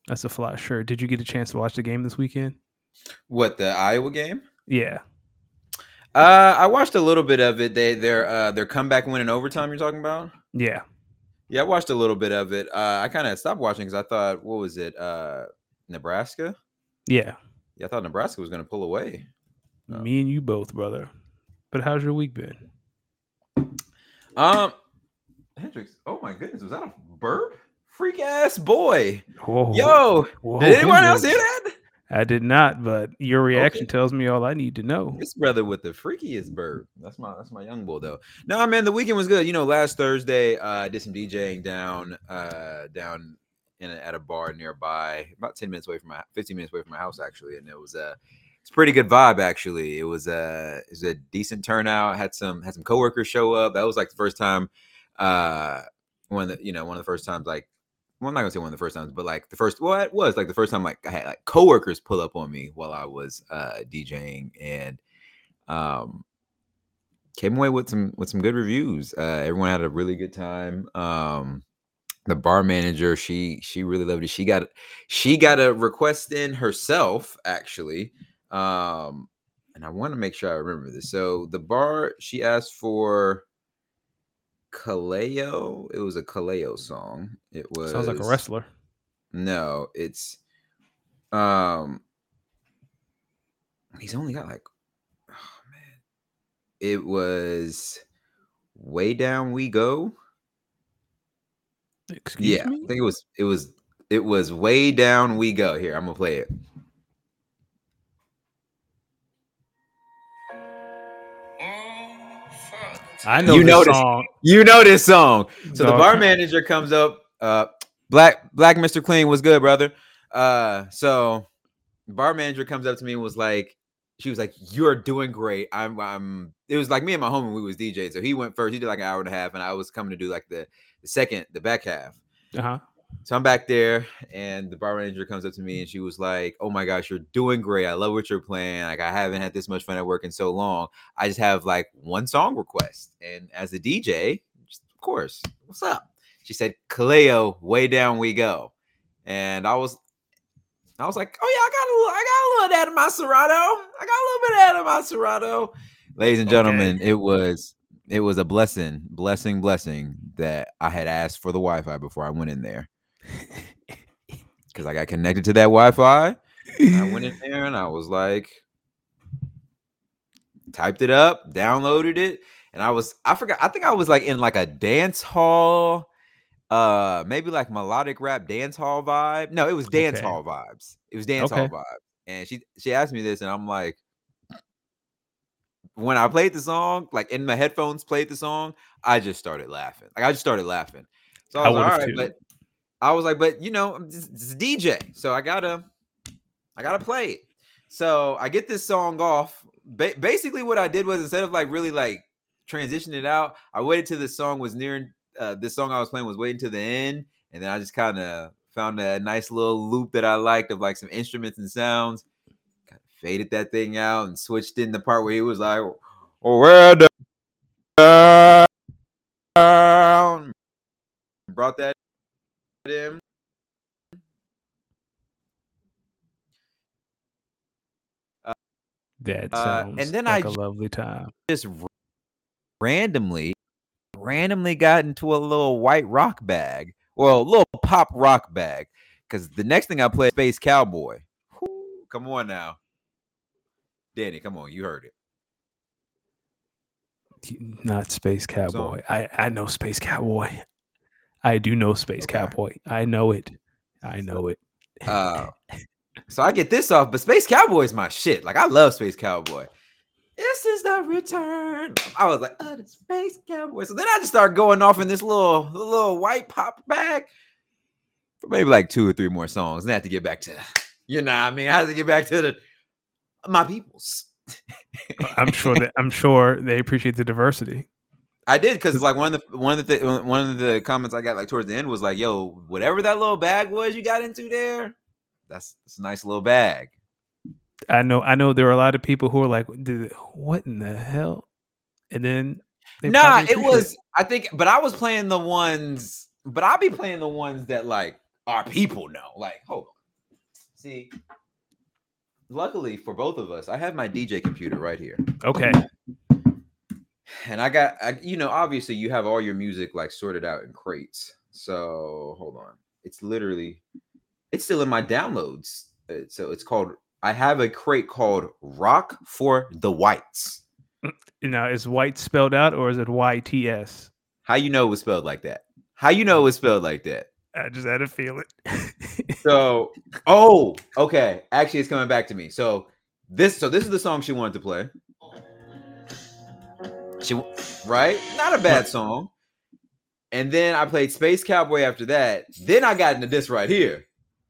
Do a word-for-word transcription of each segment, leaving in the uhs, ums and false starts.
That's a fly shirt. Did you get a chance to watch the game this weekend? What, the Iowa game? Yeah. Uh, I watched a little bit of it. They their uh their comeback win in overtime. You're talking about? Yeah. Yeah, I watched a little bit of it. Uh, I kind of stopped watching because I thought, what was it? Uh, Nebraska. Yeah. Yeah, I thought Nebraska was going to pull away. Oh. Me and you both, brother. But how's your week been? Um, Hendrix. Oh my goodness, was that a burp? Freak ass boy. Whoa. Yo, Whoa, did anyone else Hendrix. hear that? I did not, but your reaction Okay. tells me all I need to know. This brother with the freakiest burp. That's my that's my young bull though. No, man, the weekend was good. You know, last Thursday, uh, I did some DJing down uh down in a, at a bar nearby, about ten minutes away from my fifteen minutes away from my house actually, and it was a it's a pretty good vibe actually. It was a it was a decent turnout. Had some had some coworkers show up. That was like the first time, uh, one of the, you know one of the first times like. Well, I'm not gonna say one of the first times, but like the first, well, it was like the first time like I had like coworkers pull up on me while I was uh, DJing, and um, came away with some with some good reviews. Uh, everyone had a really good time. Um, the bar manager, she she really loved it. She got she got a request in herself actually, um, and I want to make sure I remember this. So the bar, she asked for Kaleo. It was a Kaleo song. It was Sounds like a wrestler. No, it's um he's only got like oh man. It was Way Down We Go. Excuse Yeah, me? I think it was it was it was Way Down We Go. Here, I'm gonna play it. I know you this know song. This, you know this song. So Dog. the bar manager comes up, uh Black Black Mister Clean was good, brother. Uh so the bar manager comes up to me and was like, she was like, "You're doing great." I'm, I'm. It was like me and my homie. We was D J, so he went first. He did like an hour and a half, and I was coming to do like the, the second, the back half. Uh huh. So I'm back there, and the bar manager comes up to me, and she was like, "Oh my gosh, you're doing great. I love what you're playing. Like I haven't had this much fun at work in so long. I just have like one song request, and as a D J, just, of course, what's up?" She said, "Kaleo, Way Down We Go," and I was. I was like, "Oh yeah, I got a little, I got a little of that in my Serato. I got a little bit of that in my Serato." Ladies and gentlemen, Okay. it was it was a blessing, blessing, blessing that I had asked for the Wi-Fi before I went in there, because I got connected to that Wi-Fi. I went in there and I was like, typed it up, downloaded it, and I was I forgot. I think I was like in like a dance hall. Uh, maybe like melodic rap dance hall vibe. No, it was dance Okay. hall vibes. It was dance Okay. hall vibe. And she she asked me this, and I'm like, when I played the song, like in my headphones, played the song, I just started laughing. Like I just started laughing. So I I was would like, have all right, too. but I was like, but you know, it's, it's a D J, so I gotta, I gotta play it. So I get this song off. Ba- basically, what I did was instead of like really like transitioning it out, I waited till the song was near. Uh, this song I was playing was waiting to the end, and then I just kind of found a nice little loop that I liked of like some instruments and sounds. Kind of faded that thing out and switched in the part where he was like, "Oh, where down," brought that in. That Uh, and sounds then I like a lovely time. just randomly, randomly got into a little white rock bag or a little pop rock bag, because the next thing I played, Space Cowboy. Whew, come on now, Danny, come on, you heard it. Not Space So, Cowboy. I, I know Space Cowboy. I do know Space okay. Cowboy. I know it. I So, know it. uh, so I get this off, but Space Cowboy is my shit. Like I love Space Cowboy. This is the return. I was like, oh, the Space Cowboy. So then I just started going off in this little little white pop bag for maybe like two or three more songs. And I had to get back to, you know what I mean? I had to get back to the my peoples. I'm sure that I'm sure they appreciate the diversity. I did, because like one of the one of the th- one of the comments I got like towards the end was like, "Yo, whatever that little bag was you got into there, that's that's a nice little bag." I know I know there are a lot of people who are like, "What in the hell?" And then they Nah, probably it appreciate was it. I think, but I was playing the ones, but I'll be playing the ones that like our people know. Like, hold on, See, luckily for both of us, I have my D J computer right here. Okay. And I got, I, you know, obviously you have all your music like sorted out in crates. So hold on. It's literally, it's still in my downloads. Uh, So it's called, I have a crate called Rock for the Whites. Now, is white spelled out or is it Y T S? How you know it was spelled like that? How you know it was spelled like that? I just had to feel it. So, oh, okay. Actually, it's coming back to me. So this, so this is the song she wanted to play. She, right? Not a bad song. And then I played Space Cowboy after that. Then I got into this right here.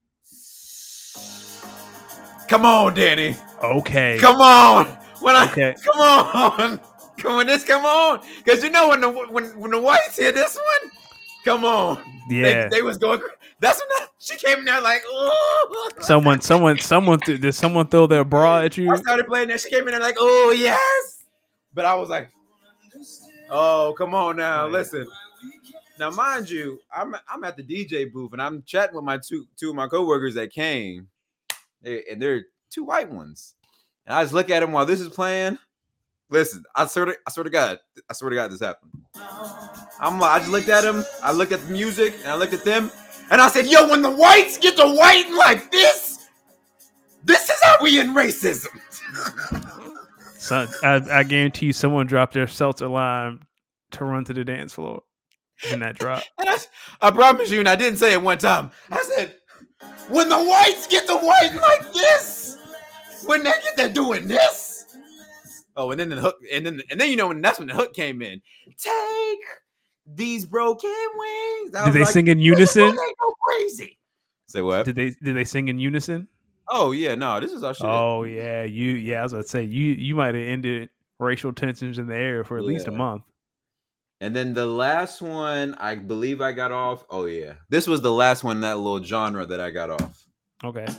Come on, Danny. Okay. Come on. When I Okay. come on. Come on, this come on. Because you know when the when when the whites hear this one, come on. Yeah. They, they was going. That's when I, she came in there like, oh. Someone, someone, someone. Th- did someone throw their bra at you? I started playing that. She came in there like, oh yes. But I was like, oh come on now, listen. Now, mind you, I'm I'm at the D J booth and I'm chatting with my two two of my coworkers that came, they, and they're two white ones. And I just look at them while this is playing. Listen, I swear to I swear to God, I swear to God, this happened. I'm I just looked at them, I looked at the music, and I looked at them, and I said, "Yo, when the whites get to white like this, this is how we end racism." Son, I, I guarantee you, someone dropped their seltzer lime to run to the dance floor in that drop. And I, I promise you, and I didn't say it one time. I said, when the whites get to white like this, when they get to doing this. Oh, and then the hook, and then and then you know when that's when the hook came in. Take these broken wings. I Did they like, sing in unison? They go crazy. Say what? Did they did they sing in unison? Oh yeah, no, this is our shit. Oh yeah, you yeah. I was about to say you you might have ended racial tensions in the air for at Yeah. least a month. And then the last one, I believe I got off. Oh yeah, this was the last one, that little genre that I got off. Okay.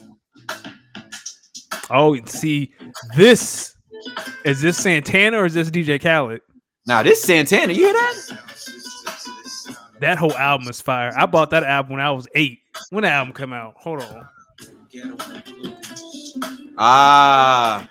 Oh, see, this is this Santana or is this D J Khaled? Now this Santana, you hear that? That whole album is fire. I bought that album when I was eight. When the album come out? Hold on. Ah.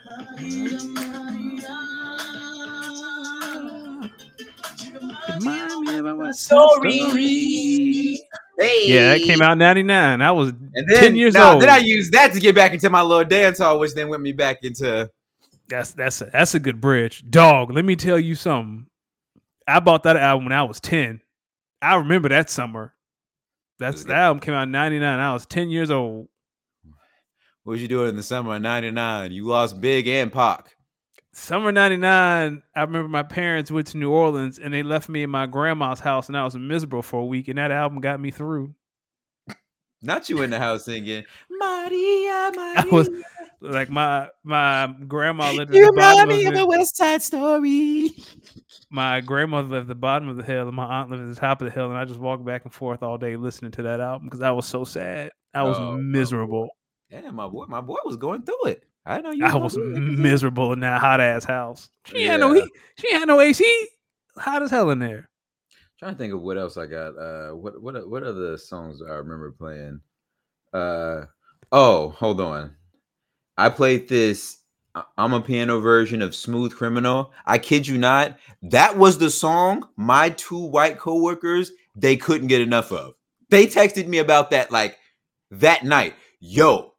Remind me about my story. Hey. Yeah, that came out in ninety-nine. I was and then, ten years nah, old. Then I used that to get back into my little dance hall, which then went me back into. That's that's a, that's a good bridge, dog. Let me tell you something. I bought that album when I was ten. I remember that summer. That's the album came out in ninety-nine. I was ten years old. What was you doing in the summer of ninety-nine? You lost Big and Pac. Summer ninety-nine, I remember my parents went to New Orleans and they left me in my grandma's house and I was miserable for a week, and that album got me through. Not you in the house singing Maria, Maria. I was like my my grandma lived at You the bottom remind me of of the, a West Side Story. my grandmother lived at the bottom of the hill and my aunt lived at the top of the hill, and I just walked back and forth all day listening to that album because I was so sad. I was Oh, miserable. Yeah, my boy, my boy was going through it. I know you. I was miserable in that hot ass house. She Yeah. had no heat. She had no A C. Hot as hell in there. Trying to think of what else I got. Uh, what what what other songs I remember playing? Uh, oh, hold on. I played this. I- I'm a piano version of Smooth Criminal. I kid you not. That was the song my two white coworkers, they couldn't get enough of. They texted me about that like that night. Yo,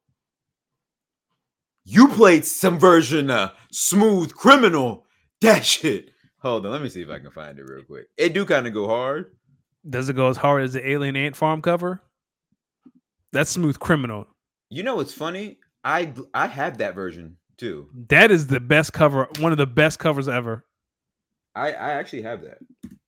you played some version of Smooth Criminal. That shit. Hold on, let me see if I can find it real quick. It do kind of go hard. Does it go as hard as the Alien Ant Farm cover? That's Smooth Criminal. You know what's funny? I I have that version too. That is the best cover, one of the best covers ever. I I actually have that.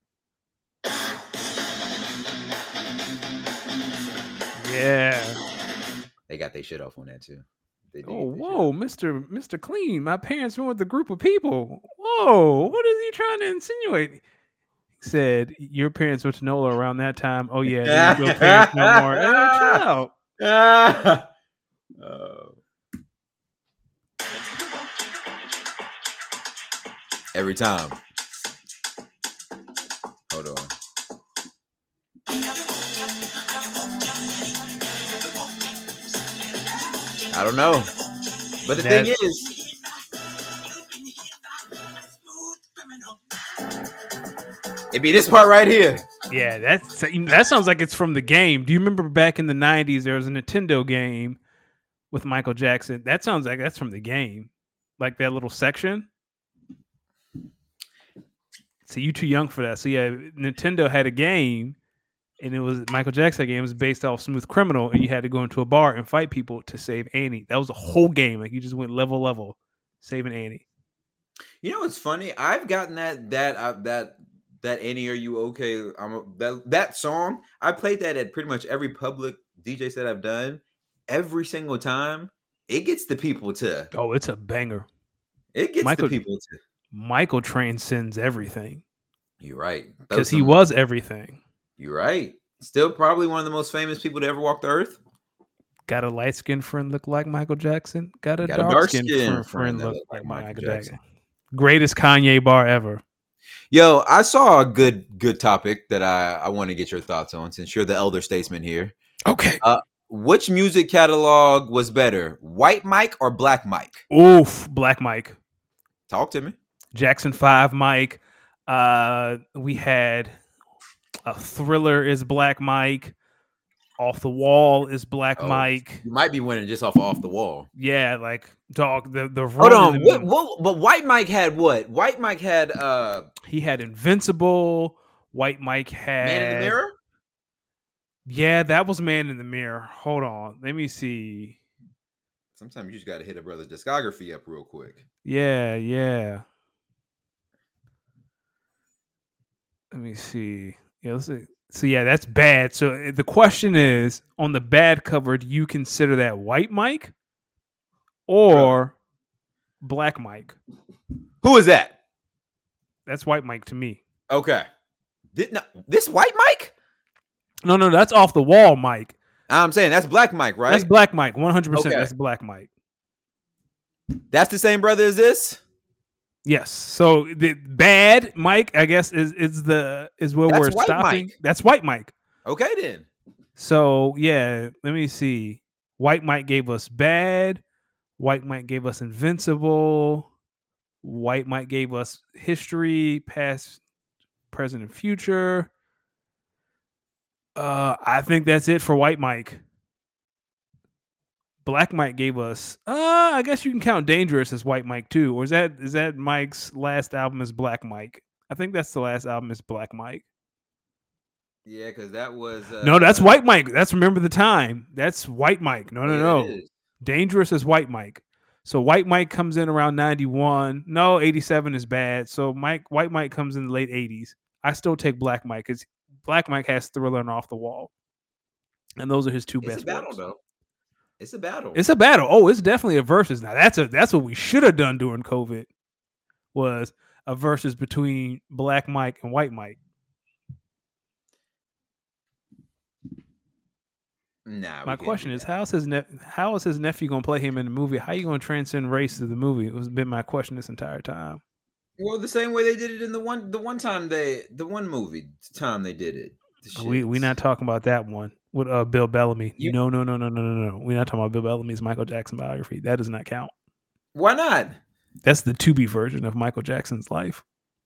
Yeah. They got their shit off on that too. They did Oh, get their shit whoa, off. Mister Mister Clean. My parents went with a group of people. Whoa, what is he trying to insinuate? He said, your parents went to NOLA around that time. Oh, yeah, they ain't your parents no more. Hey, chill out. Ah. Oh. Every time. Hold on. I don't know. But the That- thing is, it'd be this part right here. Yeah, that's that sounds like it's from the game. Do you remember back in the nineties there was a Nintendo game with Michael Jackson? That sounds like that's from the game. Like that little section. So you too young for that. So yeah, Nintendo had a game and it was Michael Jackson game. It was based off Smooth Criminal, and you had to go into a bar and fight people to save Annie. That was a whole game. Like you just went level level, saving Annie. You know what's funny? I've gotten that that uh, that that Annie, are you okay? I'm a, that that song. I played that at pretty much every public D J set I've done. Every single time, it gets the people to. Oh, it's a banger. It gets Michael, the people to. Michael transcends everything. You're right, because he was everything. You're right. Still, probably one of the most famous people to ever walk the earth. Got a light skinned friend look like Michael Jackson. Got a Got dark skinned friend, friend look like Michael, Michael Jackson. Jackson. Greatest Kanye bar ever. Yo, I saw a good good topic that I, I want to get your thoughts on since you're the elder statesman here. Okay. Uh, which music catalog was better, White Mike or Black Mike? Oof, Black Mike. Talk to me. Jackson five Mike. Uh, we had a Thriller is Black Mike. Off the Wall is Black oh, Mike. You might be winning just off Off the Wall. Yeah, like dog. The the hold on. What, what, but White Mike had what? White Mike had uh. He had Invincible. White Mike had Man in the Mirror. Yeah, that was Man in the Mirror. Hold on, let me see. Sometimes you just got to hit a brother's discography up real quick. Yeah, yeah. Let me see. Yeah, let's see. So yeah, that's bad. So the question is, on the bad cover, do you consider that White Mike or Bro. Black Mike? Who is that? That's White Mike to me. Okay. Did not, this White Mike? No, no, that's Off the Wall Mike. I'm saying that's Black Mike, right? That's Black Mike, one hundred percent. Okay. That's Black Mike. That's the same brother as this? Yes. So the bad Mike, I guess, is is the is where That's we're White stopping. Mike. That's White Mike. Okay, then. So yeah, let me see. White Mike gave us Bad. White Mike gave us Invincible. White Mike gave us History, Past, Present, and Future. Uh, I think that's it for White Mike. Black Mike gave us. Uh, I guess you can count Dangerous as White Mike too, or is that is that Mike's last album is Black Mike? I think that's the last album is Black Mike. Yeah, because that was uh, no, that's White Mike. That's Remember the Time. That's White Mike. No, no, yeah, no. Dangerous is White Mike. So White Mike comes in around ninety-one. No, eighty-seven is bad. So Mike White Mike comes in the late eighties. I still take Black Mike because Black Mike has Thriller and Off the Wall, and those are his two it's best. A battle works. though. It's a battle. It's a battle. Oh, it's definitely a versus. Now that's a that's what we should have done during COVID. Was a versus between Black Mike and White Mike. Nah, my question is, how's his ne- how is his nephew gonna play him in the movie? How are you gonna transcend race to the movie? It was been my question this entire time. Well, the same way they did it in the one the one time they the one movie time they did it. We we not talking about that one with uh Bill Bellamy. You, no, no, no, no, no, no, no. We're not talking about Bill Bellamy's Michael Jackson biography. That does not count. Why not? That's the to be version of Michael Jackson's life.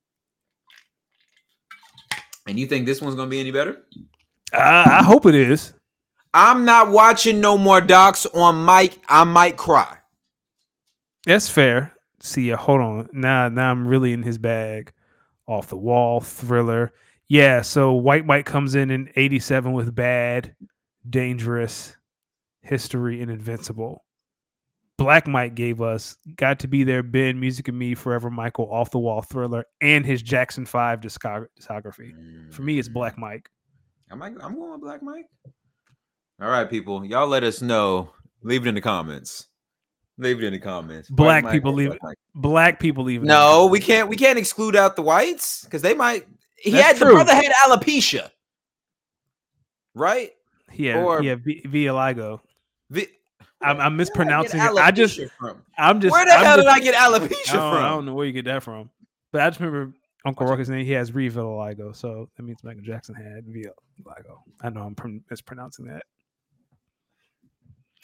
And you think this one's gonna be any better? Uh, I hope it is. I'm not watching no more docs on Mike. I might cry. That's fair. See, uh, hold on. Now, now I'm really in his bag. Off the Wall, Thriller. Yeah, so White Mike comes in in eighty-seven with Bad, Dangerous, History, and Invincible. Black Mike gave us Got to Be There, Ben, Music of Me, Forever Michael, Off the Wall, Thriller, and his Jackson five discog- discography. Mm-hmm. For me, it's Black Mike. I'm, I'm going with Black Mike. All right, people. Y'all let us know. Leave it in the comments. Leave it in the comments. Black people leave it. Black people leave it. No, we can't. We can't exclude out the whites because they might. He That's had true. The brother had alopecia, right? Yeah, or yeah, vitiligo. Vi- I'm, I'm mispronouncing I it. I just, from? I'm just. Where the I'm hell just, did I get alopecia I from? I don't know where you get that from, but I just remember Uncle Ruckus' name. He has vitiligo, so that means Michael Jackson had vitiligo. I know I'm mispronouncing that.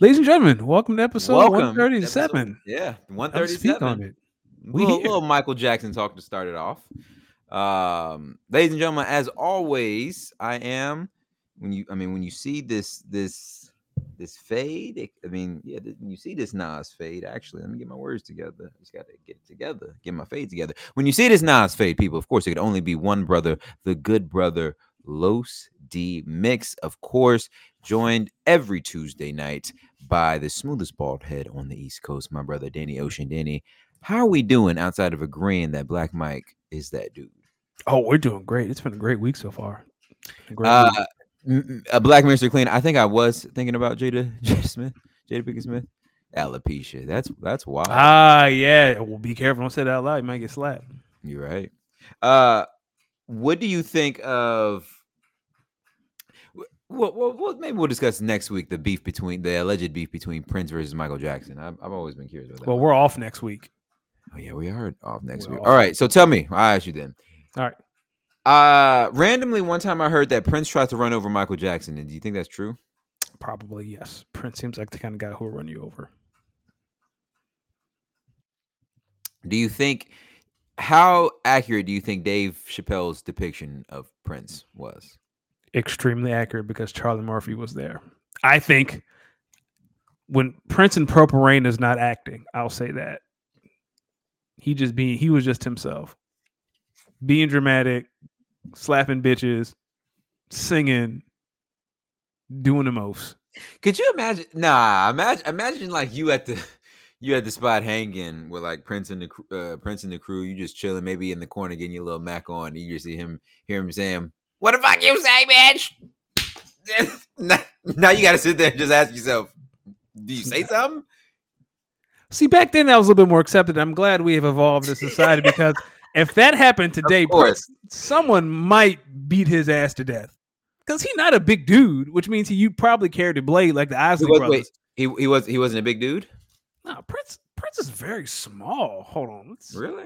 Ladies and gentlemen, welcome to episode Welcome. one thirty-seven. Episode, yeah, one I'll speak on thirty-seven. it. We Little, here. little Michael Jackson talk to start it off. Um, ladies and gentlemen, as always, I am when you, I mean, when you see this, this, this fade. It, I mean, yeah, th- when you see this Nas fade. Actually, let me get my words together. Just got to get it together, get my fade together. When you see this Nas fade, people, of course, it could only be one brother, the good brother, Los D Mix, of course, joined every Tuesday night by the smoothest bald head on the East Coast, my brother Danny Ocean. Danny, how are we doing outside of agreeing that Black Mike is that dude? Oh, we're doing great. It's been a great week so far. A great Uh, week. m- a Black Mister Clean. I think I was thinking about Jada, Jada Smith, Jada Pinkett Smith, alopecia. That's that's wild. Ah, yeah. Well, be careful. Don't say that out loud. You might get slapped. You're right. Uh, what do you think of? Well, well, well, maybe we'll discuss next week the beef between the alleged beef between Prince versus Michael Jackson. I've, I've always been curious about that. Well, we're off next week. Oh yeah, we are off next We're week. off. All right, so tell me. I ask you then. All right. Uh, randomly, one time I heard that Prince tried to run over Michael Jackson. And do you think that's true? Probably yes. Prince seems like the kind of guy who will run you over. Do you think? How accurate do you think Dave Chappelle's depiction of Prince was? Extremely accurate because Charlie Murphy was there. I think when Prince in Purple Rain is not acting, I'll say that. He just being he was just himself. Being dramatic, slapping bitches, singing, doing the most. Could you imagine? Nah, imagine imagine like you at the you at the spot hanging with like Prince and the cr- uh, Prince and the crew. You just chilling, maybe in the corner, getting your little Mac on. And you just see him, hear him saying, "What the fuck you say, bitch?" now, now you got to sit there and just ask yourself, "Do you say something?" See, back then that was a little bit more accepted. I'm glad we have evolved as a society because if that happened today, Prince, someone might beat his ass to death. Because he's not a big dude, which means he you probably carried a blade like the Isley was, brothers. Wait, he he was he wasn't a big dude. No, Prince Prince is very small. Hold on, let's... really?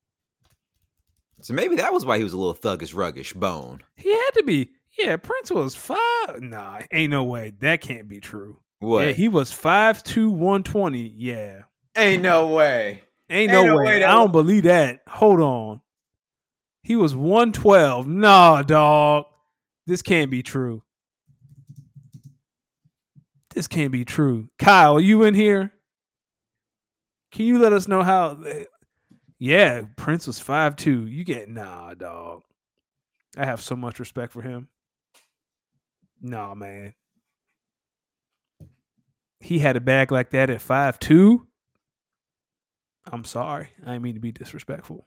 So maybe that was why he was a little thuggish, ruggish bone. He had to be. Yeah, Prince was five. Nah, ain't no way. That can't be true. What? Yeah, he was five two, one twenty. Yeah. Ain't no way. Ain't, ain't no, no way. way I don't was... believe that. Hold on. He was one twelve. Nah, dog. This can't be true. This can't be true. Kyle, are you in here? Can you let us know how? Yeah, Prince was five two. You get nah, dog. I have so much respect for him. Nah, man. He had a bag like that at five two. I'm sorry. I didn't mean to be disrespectful.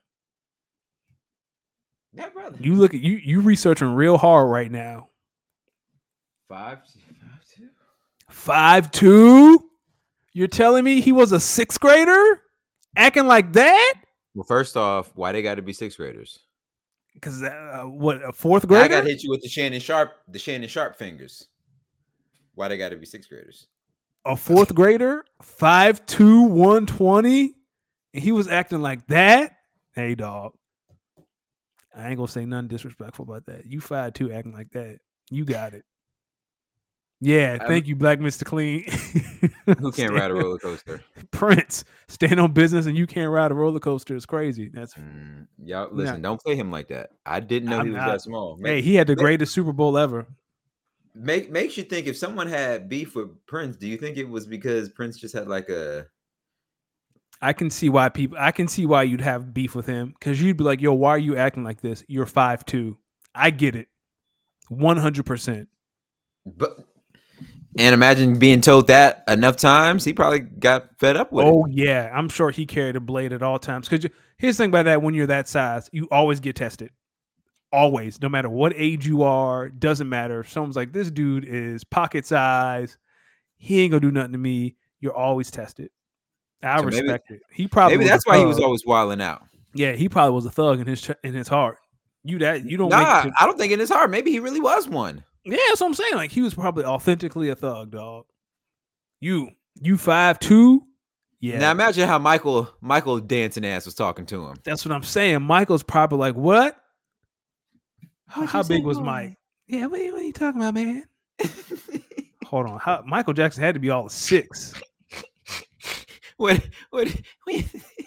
Yeah, brother. You look at you you researching real hard right now. Five, five two. Five two? You're telling me he was a sixth grader? Acting like that? Well, first off, why they got to be sixth graders? Because uh, what a fourth grader? I got to hit you with the Shannon Sharp, the Shannon Sharp fingers. Why they got to be sixth graders? A fourth grader, five two, one twenty, and he was acting like that. Hey, dog. I ain't gonna say nothing disrespectful about that. You five two acting like that. You got it. Yeah, thank I'm, you, Black Mister Clean. Who can't ride a roller coaster? Prince, stand on business and you can't ride a roller coaster. It's crazy. That's mm, y'all listen, not, don't play him like that. I didn't know I'm he was not, that small. Make, hey, he had the make, greatest Super Bowl ever. Make makes you think if someone had beef with Prince, do you think it was because Prince just had like a I can see why people I can see why you'd have beef with him because you'd be like, yo, why are you acting like this? You're five two. I get it. one hundred percent. But and imagine being told that enough times, he probably got fed up with oh, it. Oh, yeah. I'm sure he carried a blade at all times. Because here's the thing about that, when you're that size, you always get tested. Always. No matter what age you are, doesn't matter. If someone's like, this dude is pocket size, he ain't going to do nothing to me, you're always tested. I so respect maybe, it. He probably Maybe that's why he was always wilding out. Yeah, he probably was a thug in his in his heart. You that you don't nah, make I don't think in his heart. Maybe he really was one. Yeah, that's what I'm saying. Like he was probably authentically a thug, dog. You, you five two. Yeah. Now imagine how Michael, Michael dancing ass was talking to him. That's what I'm saying. Michael's probably like, what? How, how big was Mike? Yeah, what, what are you talking about, man? hold on. How, Michael Jackson had to be all of six. What? What? What?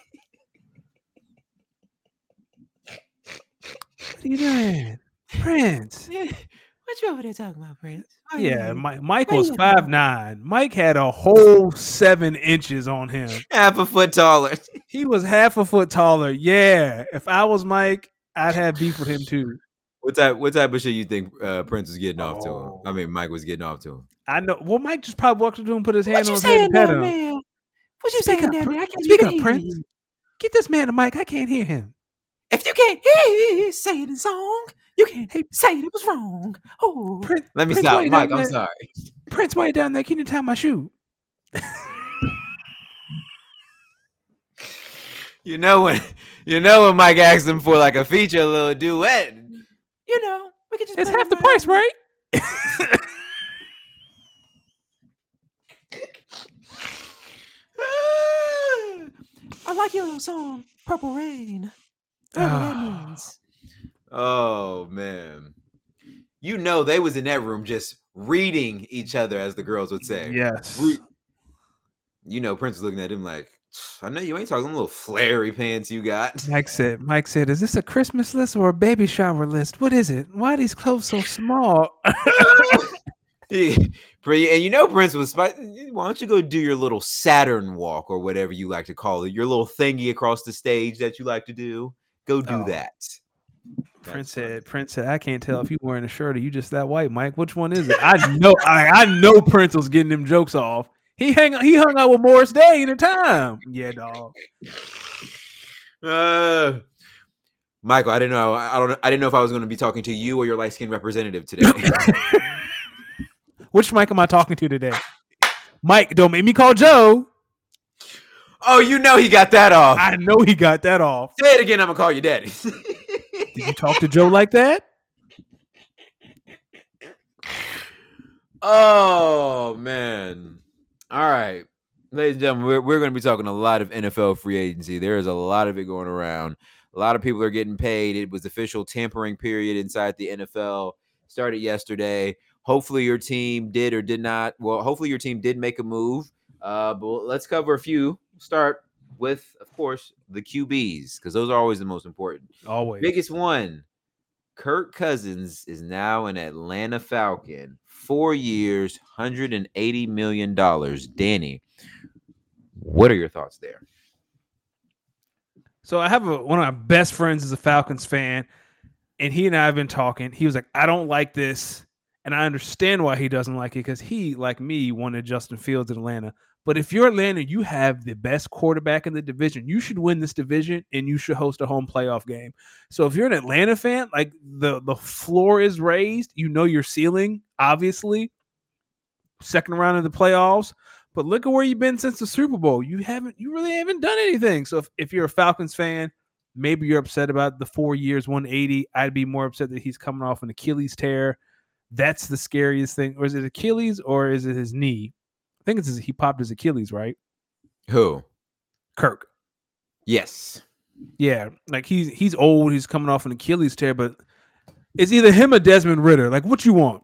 What are you doing, Prince? What you over there talking about, Prince? Oh, yeah, yeah. Mike, Mike was five nine. Mike had a whole seven inches on him. Half a foot taller. He was half a foot taller. Yeah. If I was Mike, I'd have beef with him too. What type? What type of shit you think uh, Prince was getting oh. off to him? I mean, Mike was getting off to him. I know. Well, Mike just probably walked up to him, put his hand what on his saying, head and pet him. Man? What you speak saying, up, down Pr- there? I can't speak hear up, you. Prince. Get this man a mic. I can't hear him. If you can't hear, say it in song. You can't hey, say it was wrong. Oh, Prince, let me Prince, stop, Mike. I'm there? sorry. Prince, why you down there? Can you tie my shoe? You know when, you know when Mike asked him for like a feature, a little duet. You know, we could just. It's half the price, right? I like your little song, Purple Rain. Whatever that means. Oh man, you know they was in that room just reading each other, as the girls would say. Yes. Re- you know, Prince was looking at him like, I know you ain't talking them little flary pants you got. Mike said, Mike said, is this a Christmas list or a baby shower list? What is it? Why are these clothes so small? Yeah. And you know Prince was, why don't you go do your little Saturn walk or whatever you like to call it, your little thingy across the stage that you like to do. Go do oh. that. Prince said, Prince said, I can't tell if you wearing a shirt or you just that white, Mike. Which one is it? I know, I, I know Prince was getting them jokes off. He hang he hung out with Morris Day in the time. Yeah, dog. Uh, Michael, I didn't know. I don't. I didn't know if I was going to be talking to you or your light skinned representative today. Which Mike am I talking to today? Mike, don't make me call Joe. Oh, you know he got that off. I know he got that off. Say it again. I'm gonna call you daddy. Did you talk to Joe like that? Oh man. All right, ladies and gentlemen, we're, we're going to be talking a lot of N F L free agency. There is a lot of it going around. A lot of people are getting paid. It was official tampering period inside the N F L. Started yesterday. Hopefully your team did or did not. Well, hopefully your team did make a move. Uh, but let's cover a few. Start with, of course, the Q Bs, because those are always the most important. Always. Biggest one, Kirk Cousins is now an Atlanta Falcon. Four years, one hundred eighty million dollars. Danny, what are your thoughts there? So I have a, one of my best friends is a Falcons fan, and he and I have been talking. He was like, I don't like this, and I understand why he doesn't like it, because he, like me, wanted Justin Fields in Atlanta. But if you're Atlanta, you have the best quarterback in the division. You should win this division, and you should host a home playoff game. So if you're an Atlanta fan, like the, the floor is raised. You know your ceiling, obviously. Second round of the playoffs. But look at where you've been since the Super Bowl. You haven't, you really haven't done anything. So if, if you're a Falcons fan, maybe you're upset about the four years, one eighty. I'd be more upset that he's coming off an Achilles tear. That's the scariest thing. Or is it Achilles or is it his knee? I think it's his, he popped his Achilles, right? Who? Kirk. Yes. Yeah, like he's he's old. He's coming off an Achilles tear, but it's either him or Desmond Ridder. Like, what you want?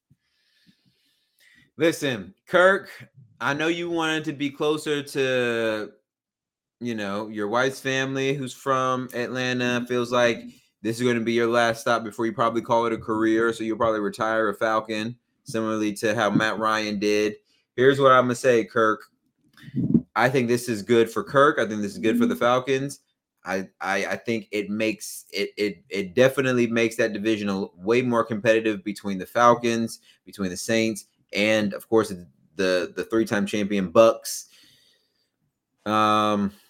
Listen, Kirk, I know you wanted to be closer to, you know, your wife's family who's from Atlanta. Feels like this is going to be your last stop before you probably call it a career. So you'll probably retire a Falcon, similarly to how Matt Ryan did. Here's what I'm going to say, Kirk. I think this is good for Kirk. I think this is good for the Falcons. I, I, I think it makes it, it it definitely makes that division a, way more competitive between the Falcons, between the Saints, and of course the the three-time champion Bucks. Um,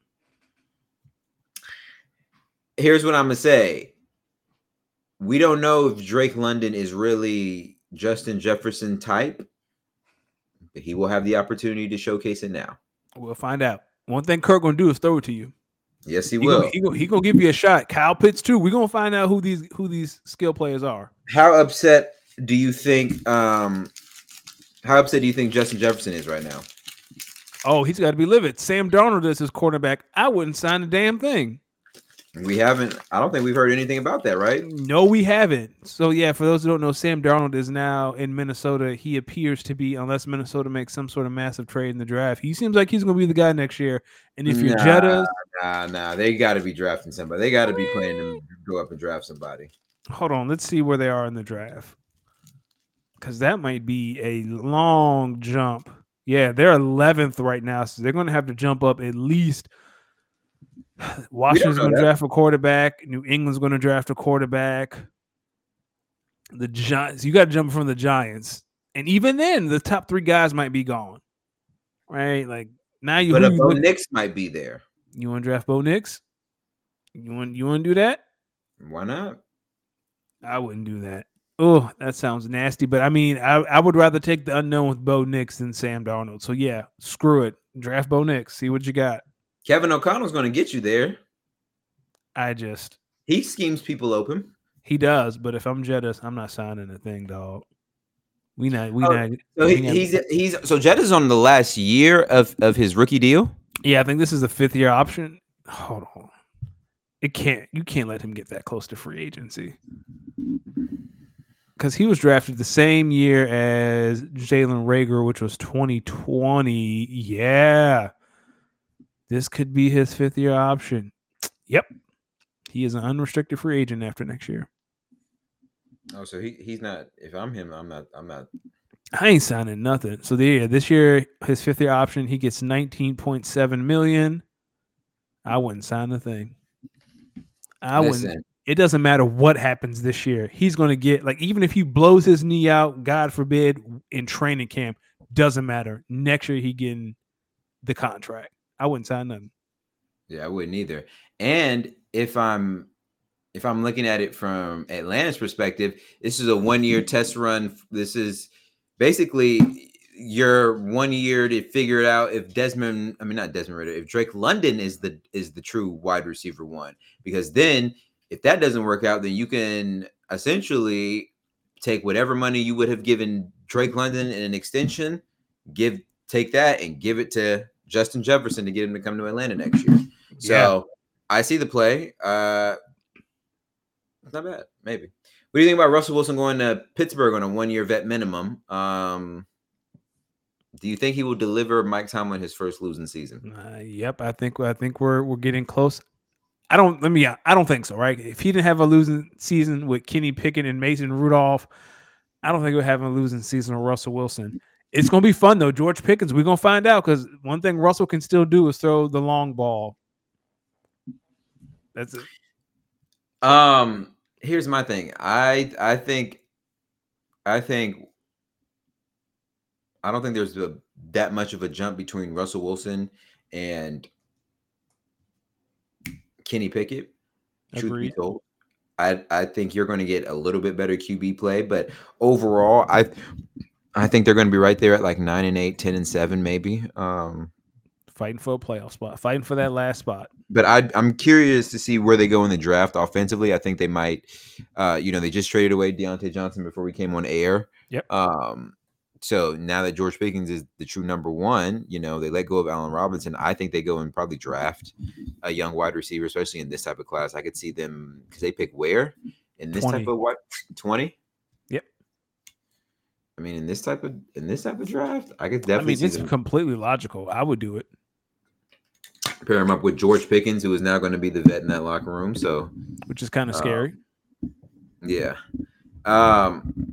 here's what I'm gonna say. We don't know if Drake London is really Justin Jefferson type, but he will have the opportunity to showcase it now. We'll find out. One thing Kirk gonna do is throw it to you. Yes, he, he will. Gonna, he, gonna, he gonna give you a shot. Kyle Pitts too. We're gonna find out who these who these skill players are. How upset do you think? Um, how upset do you think Justin Jefferson is right now? Oh, he's got to be livid. Sam Darnold is his quarterback. I wouldn't sign a damn thing. We haven't. I don't think we've heard anything about that, right? No, we haven't. So yeah, for those who don't know, Sam Darnold is now in Minnesota. He appears to be, unless Minnesota makes some sort of massive trade in the draft, he seems like he's going to be the guy next year. And if you're nah, Jettas, nah, nah, they got to be drafting somebody. They got to be playing them go up and draft somebody. Hold on, let's see where they are in the draft, because that might be a long jump. Yeah, they're eleventh right now, so they're going to have to jump up at least. Washington's going to draft a quarterback. New England's going to draft a quarterback. The Giants, you got to jump from the Giants, and even then, the top three guys might be gone, right? Like now, you but a you Bo look, Nix might be there. You want to draft Bo Nix? You want you want to do that? Why not? I wouldn't do that. Oh, that sounds nasty. But I mean, I, I would rather take the unknown with Bo Nix than Sam Darnold. So yeah, screw it. Draft Bo Nix. See what you got. Kevin O'Connell's going to get you there. I just he schemes people open. He does, but if I'm Jettas, I'm not signing a thing, dog. We not we oh, not. So he, he's he's so Jettas on the last year of of his rookie deal. Yeah, I think this is the fifth year option. Hold on, it can't. You can't let him get that close to free agency because he was drafted the same year as Jalen Reagor, which was twenty twenty. Yeah, this could be his fifth year option. Yep, he is an unrestricted free agent after next year. Oh, so he he's not. If I'm him, I'm not. I'm not. I ain't signing nothing. So yeah, this year his fifth year option, he gets nineteen point seven million. I wouldn't sign a thing. I Listen. wouldn't. It doesn't matter what happens this year. He's going to get, like, even if he blows his knee out, God forbid, in training camp, doesn't matter. Next year he getting the contract. I wouldn't sign nothing. Yeah, I wouldn't either. And if I'm if I'm looking at it from Atlanta's perspective, this is a one-year test run. This is basically your one year to figure it out if Desmond, I mean not Desmond Ridder, if Drake London is the is the true wide receiver one, because then if that doesn't work out, then you can essentially take whatever money you would have given Drake London in an extension, give take that and give it to Justin Jefferson to get him to come to Atlanta next year. So yeah. I see the play. Uh, it's not bad. Maybe. What do you think about Russell Wilson going to Pittsburgh on a one-year vet minimum? Um, do you think he will deliver Mike Tomlin his first losing season? Uh, yep, I think I think we're we're getting close. I don't let me. I don't think so. Right? If he didn't have a losing season with Kenny Pickett and Mason Rudolph, I don't think we're having a losing season with Russell Wilson. It's gonna be fun though. George Pickens, we're gonna find out, because one thing Russell can still do is throw the long ball. That's it. Um. Here's my thing. I I think I think I don't think there's a, that much of a jump between Russell Wilson and Kenny Pickett. Truth Agreed. be told, I I think you're going to get a little bit better Q B play, but overall, I I think they're going to be right there at like nine and eight, ten and seven, maybe. Um, fighting for a playoff spot, fighting for that last spot. But I, I'm curious to see where they go in the draft offensively. I think they might, uh, you know, they just traded away Deontay Johnson before we came on air. Yep. Um, so now that George Pickens is the true number one, you know, they let go of Allen Robinson. I think they go and probably draft a young wide receiver, especially in this type of class. I could see them, because they pick where in this twenty. type of what twenty. Yep. I mean, in this type of in this type of draft, I could definitely. I mean, it's see them. completely logical. I would do it. Pair him up with George Pickens, who is now going to be the vet in that locker room. So, which is kind of uh, scary. Yeah. Um,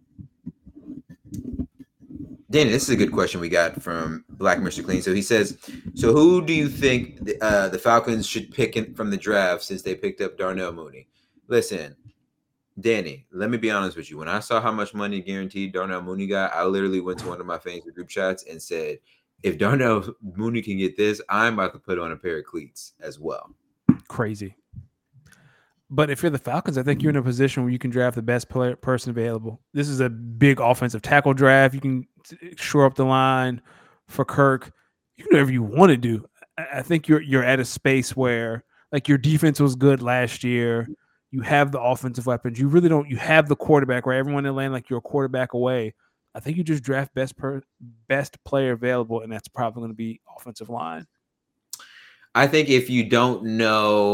Danny, this is a good question we got from Black Mister Clean. So he says, so who do you think the, uh, the Falcons should pick in, from the draft since they picked up Darnell Mooney? Listen, Danny, let me be honest with you. When I saw how much money guaranteed Darnell Mooney got, I literally went to one of my fantasy group chats and said, if Darnell Mooney can get this, I'm about to put on a pair of cleats as well. Crazy. But if you're the Falcons, I think you're in a position where you can draft the best player person available. This is a big offensive tackle draft. You can shore up the line for Kirk. You can do whatever you want to do. I think you're you're at a space where, like, your defense was good last year. You have the offensive weapons. You really don't. You have the quarterback, right? Everyone in the land, like, you're a quarterback away. I think you just draft best per best player available, and that's probably going to be offensive line. I think if you don't know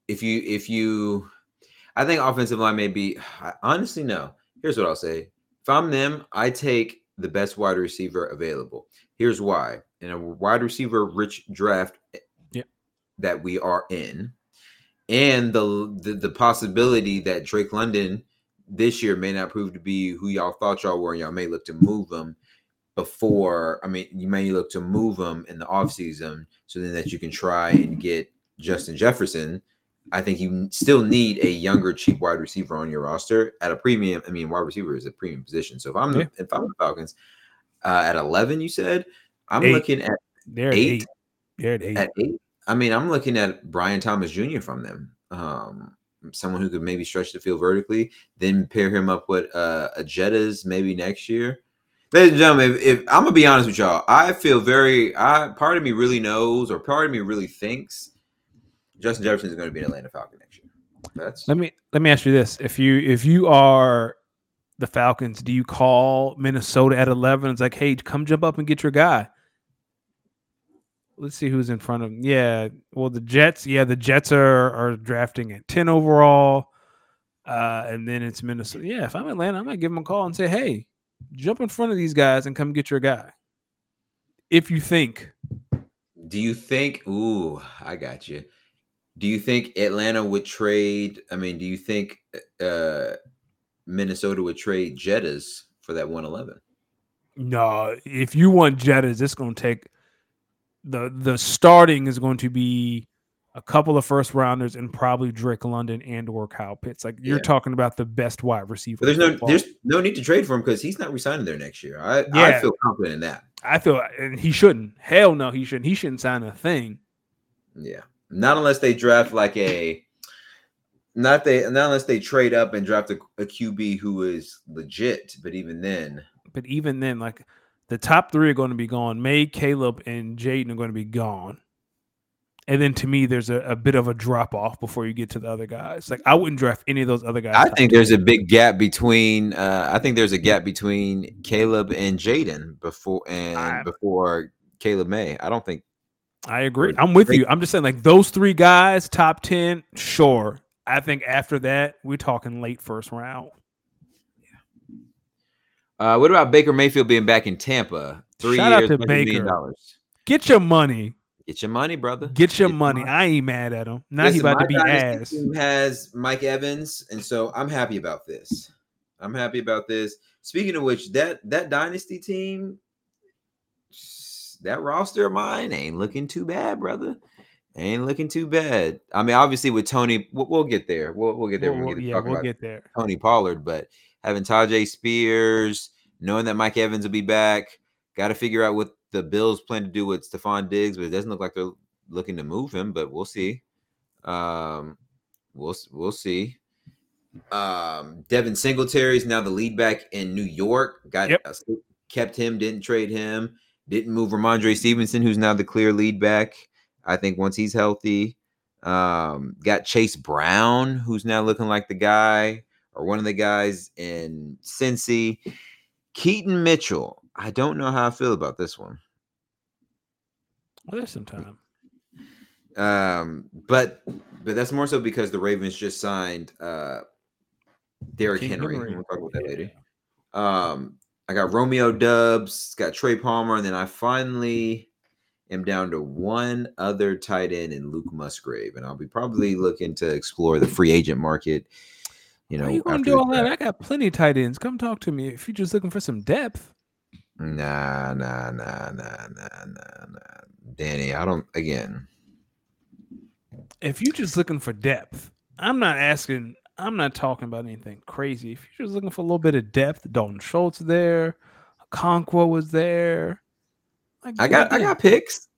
if you if you, I think offensive line may be. I honestly, no. Here's what I'll say. If I'm them, I take the best wide receiver available. Here's why. In a wide receiver rich draft yeah. that we are in, and the, the the possibility that Drake London this year may not prove to be who y'all thought y'all were, and y'all may look to move him before. I mean, you may look to move him in the offseason so then that you can try and get Justin Jefferson. I think you still need a younger, cheap wide receiver on your roster at a premium. I mean, wide receiver is a premium position. So if I'm yeah. the, if I'm the Falcons uh, at eleven, you said I'm eight. looking at They're eight. eight. They're at eight. At eight. I mean, I'm looking at Brian Thomas Junior from them. Um, someone who could maybe stretch the field vertically, then pair him up with uh, a Jettas maybe next year. Ladies and gentlemen, if, if I'm gonna be honest with y'all, I feel very. I part of me really knows, or part of me really thinks Justin Jefferson is going to be an Atlanta Falcon next year. That's let me let me ask you this: if you if you are the Falcons, do you call Minnesota at eleven? It's like, hey, come jump up and get your guy. Let's see who's in front of them. Yeah, well, the Jets. Yeah, the Jets are are drafting at ten overall, uh, and then it's Minnesota. Yeah, if I'm Atlanta, I might give them a call and say, hey, jump in front of these guys and come get your guy. If you think. Do you think? Ooh, I got you. Do you think Atlanta would trade? I mean, do you think uh, Minnesota would trade Jettas for that one eleven? No, if you want Jettas, it's going to take the the starting is going to be a couple of first rounders and probably Drake London and or Kyle Pitts. Like you're yeah. talking about the best wide receiver. But there's no football. There's no need to trade for him because he's not resigning there next year. I yeah. I feel confident in that. I feel and he shouldn't. Hell no, he shouldn't. He shouldn't sign a thing. Yeah. Not unless they draft like a not they not unless they trade up and draft a, a Q B who is legit. But even then, but even then, like the top three are going to be gone. May, Caleb, and Jaden are going to be gone. And then to me, there's a, a bit of a drop off before you get to the other guys. Like I wouldn't draft any of those other guys. I think there's a big gap between. Uh, I think there's a gap between Caleb and Jaden before and I'm, before Caleb May. I don't think. I agree. I'm with you. I'm just saying, like those three guys, top ten, sure. I think after that, we're talking late first round. Yeah. Uh, what about Baker Mayfield being back in Tampa? Three Shout years, out to Baker. Dollars. Get your money. Get your money, brother. Get your Get money. money. I ain't mad at him. Now Listen, he about to be ass. ass. Has Mike Evans, and so I'm happy about this. I'm happy about this. Speaking of which, that that dynasty team. That roster of mine ain't looking too bad, brother. Ain't looking too bad. I mean, obviously with Tony, we'll, we'll get there. We'll we'll get there we'll, when we get to yeah, talk we'll about get there. Tony Pollard. But having Tajay Spears, knowing that Mike Evans will be back, got to figure out what the Bills plan to do with Stephon Diggs. But it doesn't look like they're looking to move him. But we'll see. Um, we'll we'll see. Um, Devin Singletary is now the lead back in New York. Got yep. uh, kept him, didn't trade him. Didn't move Ramondre Stevenson, who's now the clear lead back. I think once he's healthy. Um, got Chase Brown, who's now looking like the guy or one of the guys in Cincy. Keaton Mitchell. I don't know how I feel about this one. Well, there's some time. Um, but but that's more so because the Ravens just signed uh, Derrick Henry. Henry. We'll talk about that yeah. later. Um, I got Romeo Dubs, got Trey Palmer, and then I finally am down to one other tight end in Luke Musgrave, and I'll be probably looking to explore the free agent market. You know, How you gonna do all that? I got plenty of tight ends. Come talk to me if you're just looking for some depth. Nah, nah, nah, nah, nah, nah, nah. Danny, I don't. Again, if you're just looking for depth, I'm not asking. I'm not talking about anything crazy. If you're just looking for a little bit of depth, Dalton Schultz there, Okonkwo was there. Like, I got I got picks.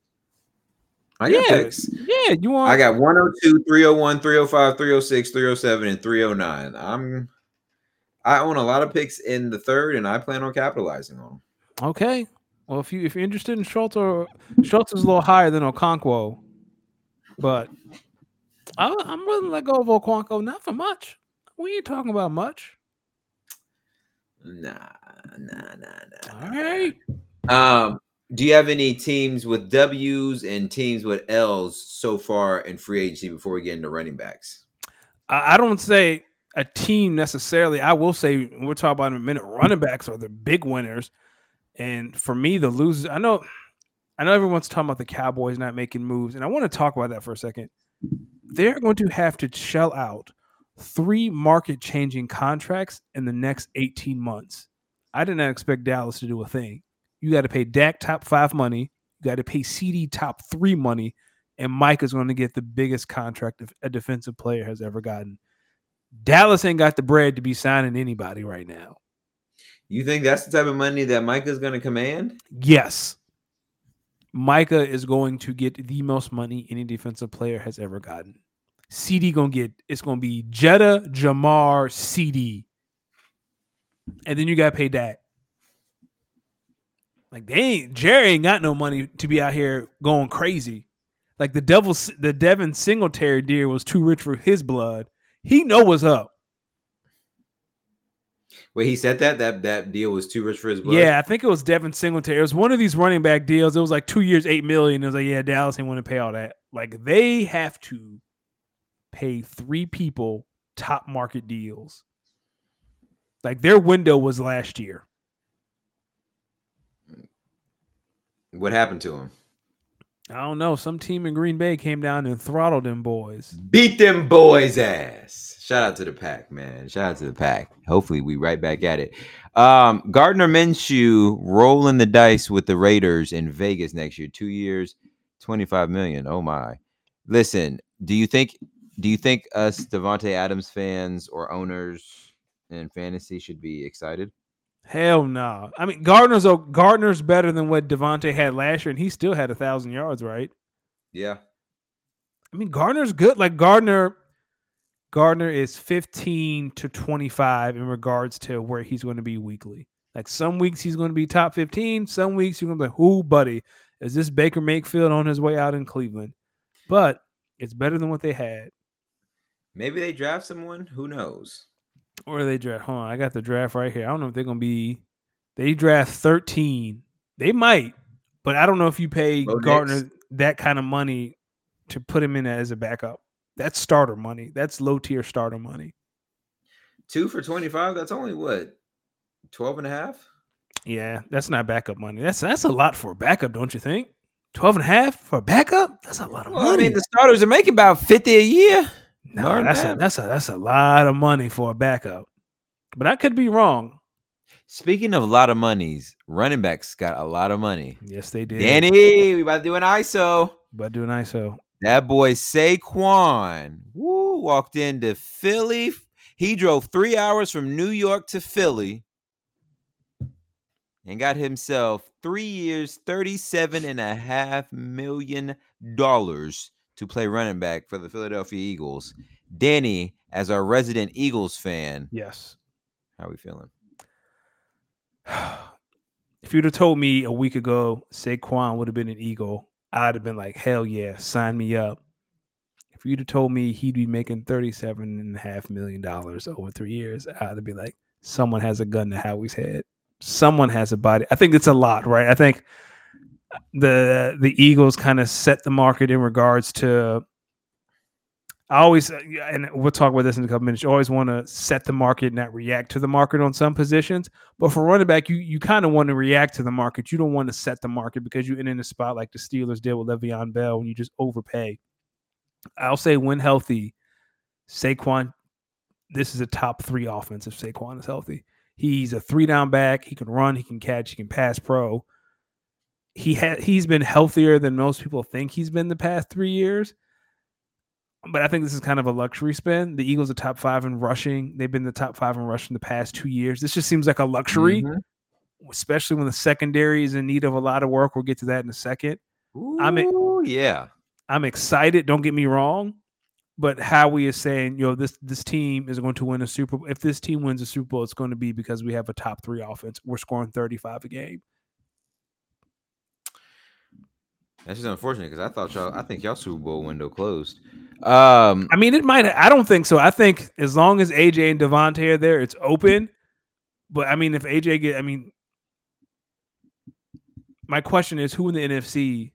I got yeah, picks. Yeah, you want I got one oh two, three oh one, three oh five, three oh six, three oh seven, and three oh nine. I'm I own a lot of picks in the third, and I plan on capitalizing on them. Okay. Well, if you if you're interested in Schultz, or Schultz is a little higher than Okonkwo, but I, I'm willing to let go of Okonkwo, not for much. We ain't talking about much. Nah, nah, nah, nah. All right. Um, Do you have any teams with W's and teams with L's so far in free agency before we get into running backs? I, I don't say a team necessarily. I will say we're talking about in a minute. Running backs are the big winners, and for me, the losers. I know, I know everyone's talking about the Cowboys not making moves, and I want to talk about that for a second. They're going to have to shell out three market-changing contracts in the next eighteen months. I did not expect Dallas to do a thing. You got to pay Dak top five money. You got to pay C D top three money. And Mike is going to get the biggest contract a defensive player has ever gotten. Dallas ain't got the bread to be signing anybody right now. You think that's the type of money that Micah is going to command? Yes. Micah is going to get the most money any defensive player has ever gotten. C D going to get, it's going to be Jetta, Jamar, C D. And then you got to pay Dak. Like they ain't, Jerry ain't got no money to be out here going crazy. Like the devil, the Devin Singletary deal was too rich for his blood. He know what's up. Wait, he said that that that deal was too rich for his blood? Yeah, I think it was Devin Singletary. It was one of these running back deals. It was like two years, eight million. It was like, yeah, Dallas ain't want to pay all that. Like they have to pay three people top market deals. Like their window was last year. What happened to him? I don't know. Some team in Green Bay came down and throttled them boys. Beat them boys' ass. Shout out to the pack, man. Shout out to the pack. Hopefully we right back at it. Um, Gardner Minshew rolling the dice with the Raiders in Vegas next year. Two years, twenty-five million. Oh my. Listen, do you think do you think us Davante Adams fans or owners in fantasy should be excited? Hell no. Nah. I mean, Gardner's Gardner's better than what Davante had last year, and he still had a thousand yards, right? Yeah. I mean, Gardner's good. Like Gardner, Gardner is fifteen to twenty-five in regards to where he's going to be weekly. Like some weeks he's going to be top fifteen. Some weeks you're going to be like, "Who, buddy? Is this Baker Mayfield on his way out in Cleveland?" But it's better than what they had. Maybe they draft someone. Who knows? Or they draft. Hold on, I got the draft right here. I don't know if they're gonna be. They draft thirteen. They might, but I don't know if you pay Bo Gardner Nix. that kind of money to put him in as a backup. That's starter money. That's low tier starter money. Two for twenty-five. That's only what, twelve and a half? Yeah, that's not backup money. That's that's a lot for a backup, don't you think? twelve and a half for a backup? That's a lot of Well, money. I mean, the starters are making about fifty a year. No, that's a, that's a that's a lot of money for a backup. But I could be wrong. Speaking of a lot of monies, running backs got a lot of money. Yes, they did. Danny, we about to do an I S O. But do an I S O. That boy Saquon woo, walked into Philly. He drove three hours from New York to Philly and got himself three years, thirty-seven and a half million dollars to play running back for the Philadelphia Eagles. Danny, as our resident Eagles fan, yes. How are we feeling? If you'd have told me a week ago Saquon would have been an Eagle, I'd have been like, hell yeah, sign me up. If you'd have told me he'd be making thirty-seven and a half million dollars over three years, I'd have been like, someone has a gun to Howie's head. Someone has a body. I think it's a lot, right? I think the the Eagles kind of set the market in regards to. I always, and we'll talk about this in a couple minutes. You always want to set the market, not react to the market on some positions. But for running back, you you kind of want to react to the market. You don't want to set the market because you're in a spot like the Steelers did with Le'Veon Bell when you just overpay. I'll say when healthy, Saquon, this is a top three offense if Saquon is healthy. He's a three down back. He can run, he can catch, he can pass pro. He had he's been healthier than most people think he's been the past three years. But I think this is kind of a luxury spend. The Eagles are top five in rushing. They've been the top five in rushing the past two years. This just seems like a luxury, mm-hmm. especially when the secondary is in need of a lot of work. We'll get to that in a second. Ooh, I'm yeah. I'm excited. Don't get me wrong. But Howie is saying, yo, this this team is going to win a Super Bowl. If this team wins a Super Bowl, it's going to be because we have a top three offense. We're scoring thirty-five a game. That's just unfortunate because I thought y'all, I think y'all Super Bowl window closed. Um, I mean, it might. I don't think so. I think as long as A J and Devontae are there, it's open. But I mean, if A J get, I mean, my question is, who in the N F C?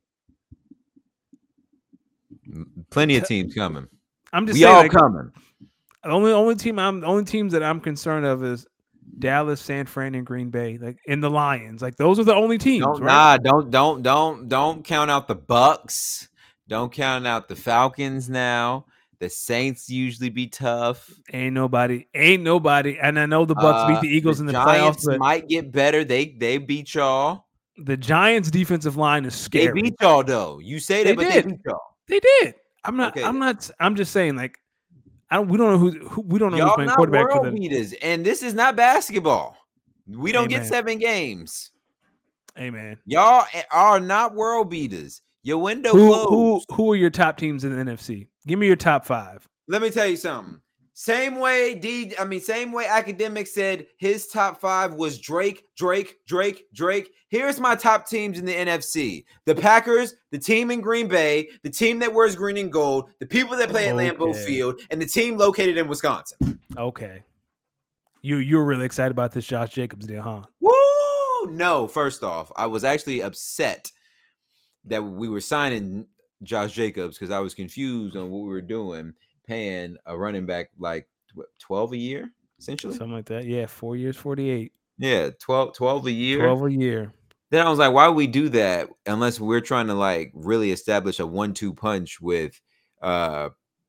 Plenty of teams coming. I'm just we saying, all like, coming. The only only team I'm the only teams that I'm concerned of is Dallas, San Fran, and Green Bay. Like in the Lions, like those are the only teams. Don't right? nah, don't don't don't don't count out the Bucks. Don't count out the Falcons now. The Saints usually be tough. Ain't nobody, ain't nobody. And I know the Bucks Uh, beat the Eagles the in the Giants playoffs, but might get better. They they beat y'all. the Giants' defensive line is scary. They beat y'all though. You say that, They but did. they beat y'all. They did. I'm not. Okay. I'm not. I'm just saying. Like, I don't, we don't know who, who we don't know Y'all who's playing not quarterback for world the. beaters, and this is not basketball. We don't Amen. get seven games. Hey man, Y'all are not world beaters. Your window who closed. who who are your top teams in the N F C? Give me your top five. Let me tell you something. Same way D, I mean, same way Academic said his top five was Drake, Drake, Drake, Drake. Here's my top teams in the N F C: the Packers, the team in Green Bay, the team that wears green and gold, the people that play at Okay. Lambeau Field, and the team located in Wisconsin. Okay, you you're really excited about this Josh Jacobs deal, huh? Woo! No, first off, I was actually upset that we were signing Josh Jacobs because I was confused on what we were doing, paying a running back like what, twelve a year, essentially. Something like that. Yeah, four years, forty-eight. Yeah, twelve, twelve a year. twelve a year. Then I was like, why would we do that unless we're trying to like really establish a one two punch with uh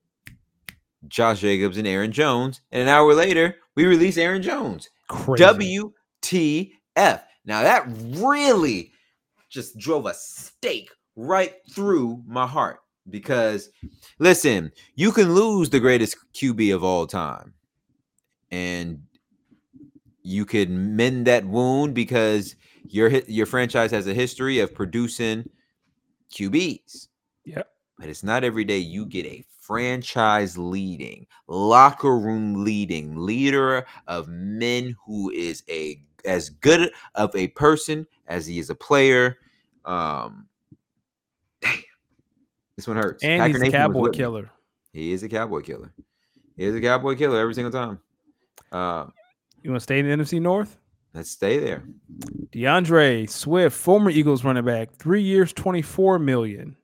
Josh Jacobs and Aaron Jones? And an hour later, we release Aaron Jones. Crazy. W T F. Now that really just drove a stake right through my heart because listen, you can lose the greatest Q B of all time and you can mend that wound because your your franchise has a history of producing Q Bs. Yep. But it's not every day you get a franchise leading, locker room leading leader of men who is a as good of a person as he is a player. Um, damn, this one hurts. And Packer he's a Nation was cowboy with me. killer. He is a cowboy killer. He is a cowboy killer every single time. Uh, You want to stay in the N F C North? let's stay there. DeAndre Swift, former Eagles running back, three years, twenty-four million.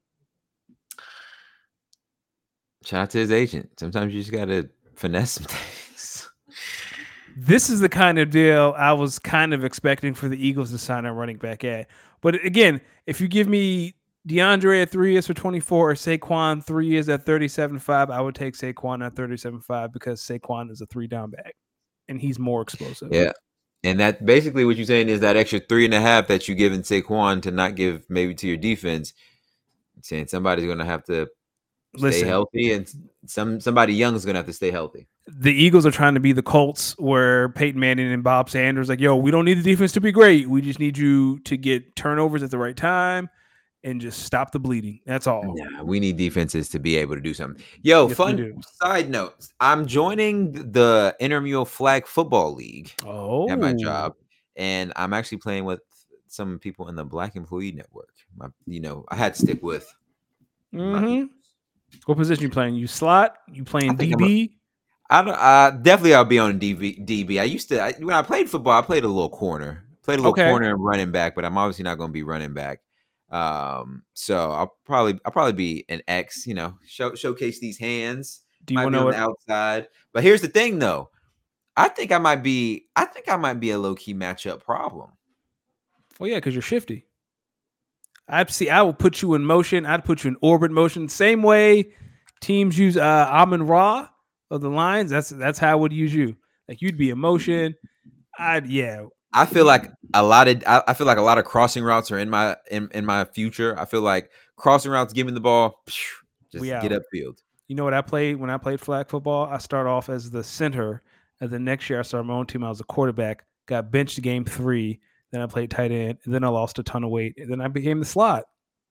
Shout out to his agent. Sometimes you just gotta finesse some things. This is the kind of deal I was kind of expecting for the Eagles to sign a running back at. But again, if you give me DeAndre at three years for twenty-four or Saquon three years at thirty-seven point five, I would take Saquon at thirty-seven point five because Saquon is a three down back and he's more explosive. Yeah. And that basically what you're saying is that extra three and a half that you give in Saquon to not give maybe to your defense. Saying somebody's gonna have to stay Listen, healthy, and some somebody young is gonna have to stay healthy. The Eagles are trying to be the Colts where Peyton Manning and Bob Sanders like, yo, we don't need the defense to be great. We just need you to get turnovers at the right time and just stop the bleeding. That's all. Yeah, we need defenses to be able to do something. Yo, Yes, we fun do. side note. I'm joining the Intramural Flag Football League Oh, at my job, and I'm actually playing with some people in the Black Employee Network. My, you know, I had to stick with. Mm-hmm. What position you playing? You slot? You playing D B? I don't. Uh, definitely, I'll be on D B. D B. I used to I, when I played football. I played a little corner, played a little Okay. corner and running back. But I'm obviously not going to be running back. Um, so I'll probably I'll probably be an X. You know, show, showcase these hands. Do you Might want be to on know the what? outside. But here's the thing, though. I think I might be. I think I might be a low key matchup problem. Well, yeah, because you're shifty. I'd see. I will put you in motion. I'd put you in orbit motion. Same way teams use uh, Amon Ra of the Lions. That's that's how I would use you. Like you'd be in motion. I'd yeah. I feel like a lot of I, I feel like a lot of crossing routes are in my in, in my future. I feel like crossing routes, give me the ball, just We get out. upfield. You know what I played when I played flag football? I start off as the center, and the next year I started my own team. I was a quarterback. Got benched game three. Then I played tight end. And then I lost a ton of weight. And then I became the slot.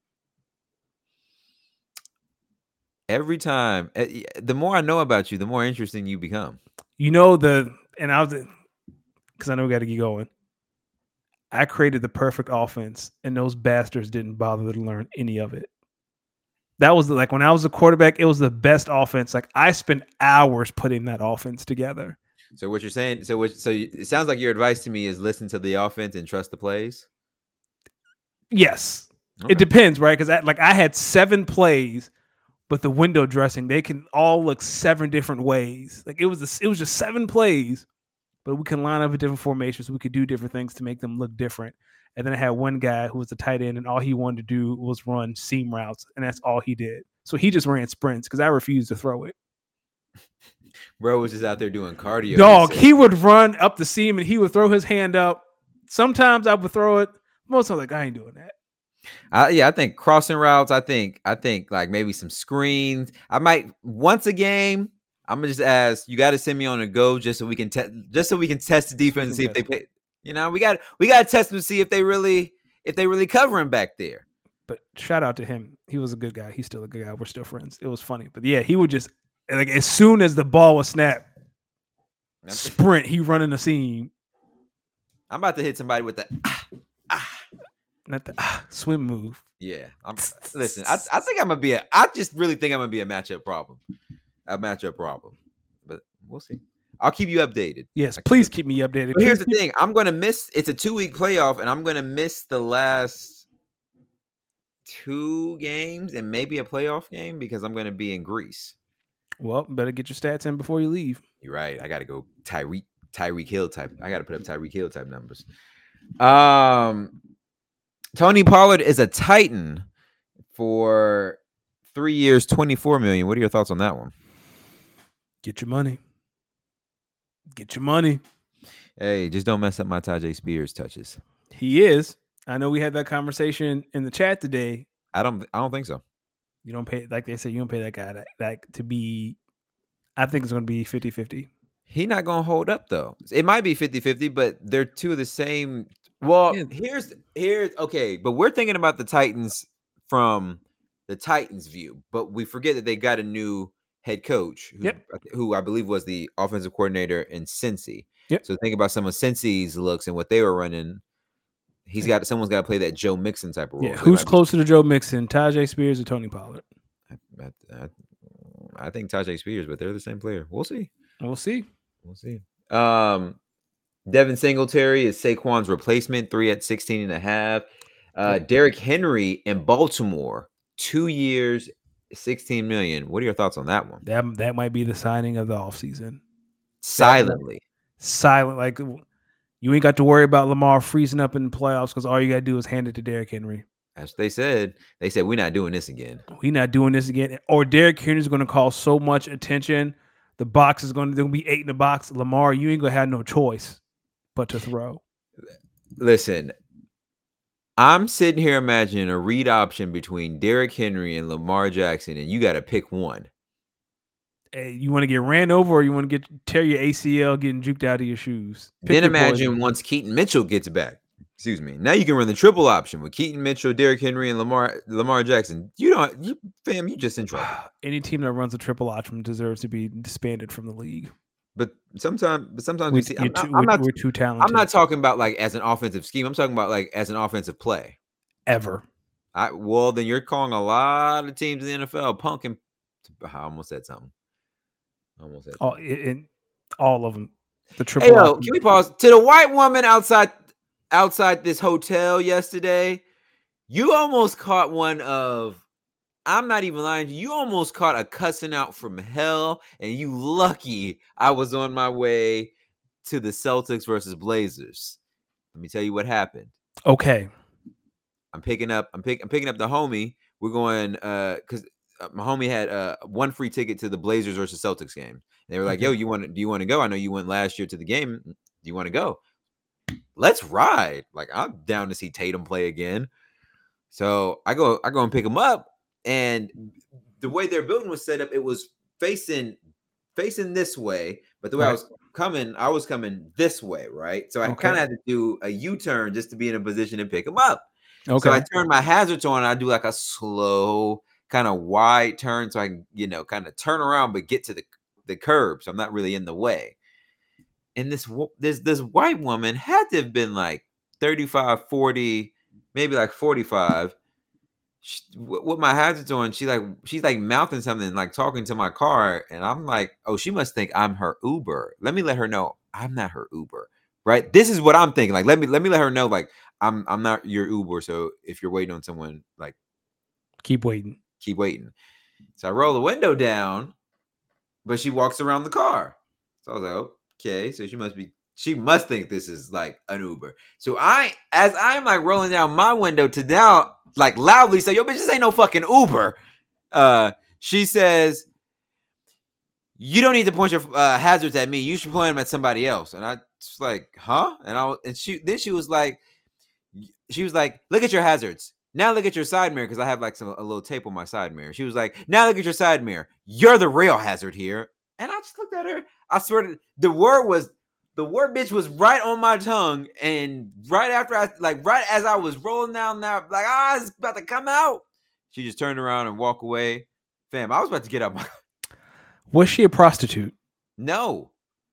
Every time, eh, the more I know about you, the more interesting you become. You know the and I was because I know we got to get going. I created the perfect offense, and those bastards didn't bother to learn any of it. That was the, like when I was a quarterback, it was the best offense. Like I spent hours putting that offense together. So what you're saying, so what, so it sounds like your advice to me is listen to the offense and trust the plays. Yes. Okay. It depends, right? Because like I had seven plays, but the window dressing, they can all look seven different ways. Like it was a, it was just seven plays, but we can line up in different formations. We could do different things to make them look different. And then I had one guy who was the tight end, and all he wanted to do was run seam routes, and that's all he did. So he just ran sprints because I refused to throw it. Bro was just out there doing cardio. Dog, he, he would run up the seam, and he would throw his hand up. Sometimes I would throw it. Most of the like, I ain't doing that. Uh, yeah, I think crossing routes. I think, I think like maybe some screens. I might once a game. I'm gonna just ask. You got to send me on a go just so we can test, just so we can test the defense and see if they play. You know, we got we got to test them to see if they really if they really covering back there. But shout out to him. He was a good guy. He's still a good guy. We're still friends. It was funny. But yeah, he would just like as soon as the ball was snapped, sprint. He running the seam. I'm about to hit somebody with the ah, ah. Not the ah, swim move. Yeah. I'm, listen, I, I think I'm gonna be a. I just really think I'm gonna be a matchup problem. A matchup problem, but we'll see. I'll keep you updated. Yes, please keep me updated. But here's the thing: I'm gonna miss. It's a two week playoff, and I'm gonna miss the last two games and maybe a playoff game because I'm gonna be in Greece. Well, better get your stats in before you leave. You're right. I got to go Tyreek Tyreek Hill type. I got to put up Tyreek Hill type numbers. Um, Tony Pollard is a Titan for three years, twenty-four million. What are your thoughts on that one? Get your money. Get your money. Hey, just don't mess up my Tajay Spears touches. He is. I know we had that conversation in the chat today. I don't. I don't think so. You don't pay, like they said, you don't pay that guy that, that to be. I think it's going to be fifty-fifty. He not going to hold up though. It might be fifty-fifty, but they're two of the same. Well, yeah. here's here's okay, but we're thinking about the Titans from the Titans view, but we forget that they got a new head coach who, yep. who I believe was the offensive coordinator in Cincy. Yep. So think about some of Cincy's looks and what they were running. He's got someone's got to play that Joe Mixon type of role. Yeah, who's closer to Joe Mixon, Tajay Spears or Tony Pollard? I, I, I think Tajay Spears, but they're the same player. We'll see. We'll see. We'll see. Um, Devin Singletary is Saquon's replacement, three at sixteen and a half. Uh, Derrick Henry in Baltimore, two years, sixteen million. What are your thoughts on that one? That that might be the signing of the offseason. Silently. Silent. Like, you ain't got to worry about Lamar freezing up in the playoffs because all you got to do is hand it to Derrick Henry. As they said. They said, we're not doing this again. We're not doing this again. Or Derrick Henry is going to call so much attention. The box is going to be eight in the box. Lamar, you ain't going to have no choice but to throw. Listen, I'm sitting here imagining a read option between Derrick Henry and Lamar Jackson, and you got to pick one. Hey, you want to get ran over or you want to get tear your A C L getting juked out of your shoes? Pick then your imagine poison. Once Keaton Mitchell gets back. Excuse me. Now you can run the triple option with Keaton Mitchell, Derrick Henry, and Lamar Lamar Jackson. You don't, you, fam, you just in trouble. Any team that runs a triple option deserves to be disbanded from the league. But sometimes, but sometimes we, we see. I'm, too, I'm not. We're too talented. I'm not talking about like as an offensive scheme. I'm talking about like as an offensive play. Ever. I well, then you're calling a lot of teams in the N F L punk and. I almost said something. I almost said. All in all of them. The triple. Hey, yo, can we pause to the white woman outside? Outside this hotel yesterday, you almost caught one of, I'm not even lying, you almost caught a cussing out from hell, and you lucky I was on my way to the Celtics versus Blazers. Let me tell you what happened. Okay. I'm picking up, I'm, pick, I'm picking up the homie. We're going, uh, because my homie had uh, one free ticket to the Blazers versus Celtics game. And they were like, okay. yo, you want do you want to go? I know you went last year to the game. Do you want to go? Let's ride. Like, I'm down to see Tatum play again. So I go, I go and pick him up. And the way their building was set up, it was facing facing this way. But the way right. I was coming, I was coming this way, right? So I okay. kind of had to do a U-turn just to be in a position to pick him up. Okay. So I turned my hazards on and I do like a slow, kind of wide turn so I can, you know, kind of turn around but get to the, the curb. So I'm not really in the way. And this this this white woman had to have been like thirty-five, forty, maybe like forty-five. She, with my hazards on, she like she's like mouthing something, like talking to my car, and I'm like, oh, she must think I'm her Uber. Let me let her know I'm not her Uber, right? This is what I'm thinking. Like, let me let me let her know, like, I'm I'm not your Uber, so if you're waiting on someone, like keep waiting. Keep waiting. So I roll the window down, but she walks around the car. So I was like, okay, so she must be she must think this is like an Uber. So I as I'm like rolling down my window to now like loudly say, yo, bitch, this ain't no fucking Uber. Uh she says, you don't need to point your uh, hazards at me. You should point them at somebody else. And I was like, huh? And I and she then she was like, she was like, look at your hazards. Now look at your side mirror, because I have like some a little tape on my side mirror. She was like, now look at your side mirror. You're the real hazard here. And I just looked at her. I swear to the word was the word bitch was right on my tongue. And right after I like right as I was rolling down there, like ah, oh, it's about to come out. She just turned around and walked away. Fam, I was about to get up my Was she a prostitute? No.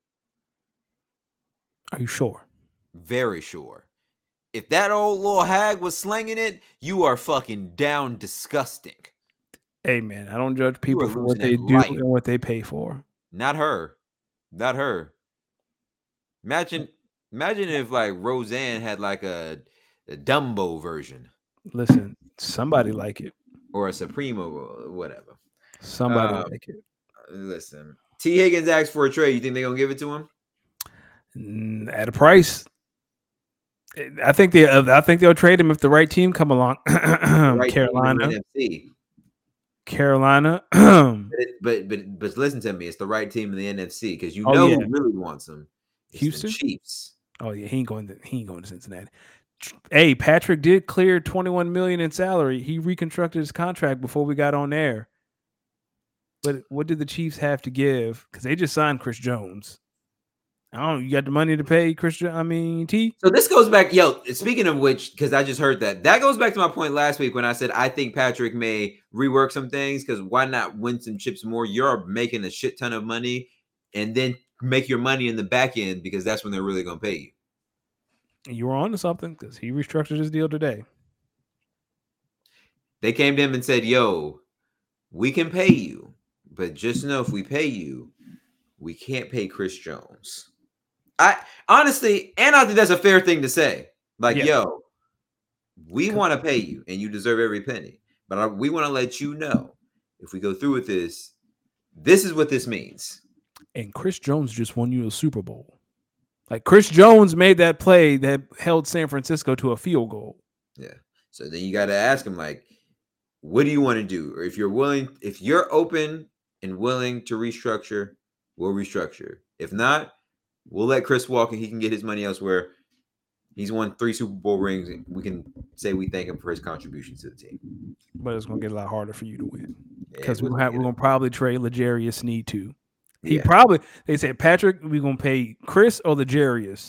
Are you sure? Very sure. If that old little hag was slinging it, you are fucking down disgusting. Hey, man, I don't judge people for what they do and what they pay for. Not her. Not her. Imagine imagine if, like, Roseanne had, like, a, a Dumbo version. Listen, somebody like it. Or a Supremo or whatever. Somebody um, like it. Listen. T. Higgins asked for a trade. You think they're going to give it to him? At a price. I think they. Uh, I think they'll trade him if the right team come along. right Carolina, N F C. Carolina. but, but but but listen to me. It's the right team in the N F C because you oh, know yeah. who really wants him. It's Houston the Chiefs. Oh yeah, he ain't going. To, he ain't going to Cincinnati. Hey, Patrick did clear twenty-one million in salary. He reconstructed his contract before we got on air. But what did the Chiefs have to give? Because they just signed Chris Jones. I don't know. You got the money to pay Christian? I mean, T. So this goes back, yo. Speaking of which, because I just heard that, that goes back to my point last week when I said I think Patrick may rework some things. Because why not win some chips more? You're making a shit ton of money, and then make your money in the back end because that's when they're really gonna pay you. You were on to something because he restructured his deal today. They came to him and said, "Yo, we can pay you, but just know if we pay you, we can't pay Chris Jones." I honestly, and I think that's a fair thing to say. Like, yeah. yo, we want to pay you, and you deserve every penny. But I, we want to let you know if we go through with this, this is what this means. And Chris Jones just won you a Super Bowl. Like Chris Jones made that play that held San Francisco to a field goal. Yeah. So then you got to ask him, like, what do you want to do? Or if you're willing, if you're open and willing to restructure, we'll restructure. If not, we'll let Chris walk and he can get his money elsewhere. He's won three Super Bowl rings. And we can say we thank him for his contributions to the team. But it's going to get a lot harder for you to win. Because yeah, we're going to probably trade L'Jarius Sneed too. He yeah. probably, they said, Patrick, we're going to pay Chris or L'Jarius.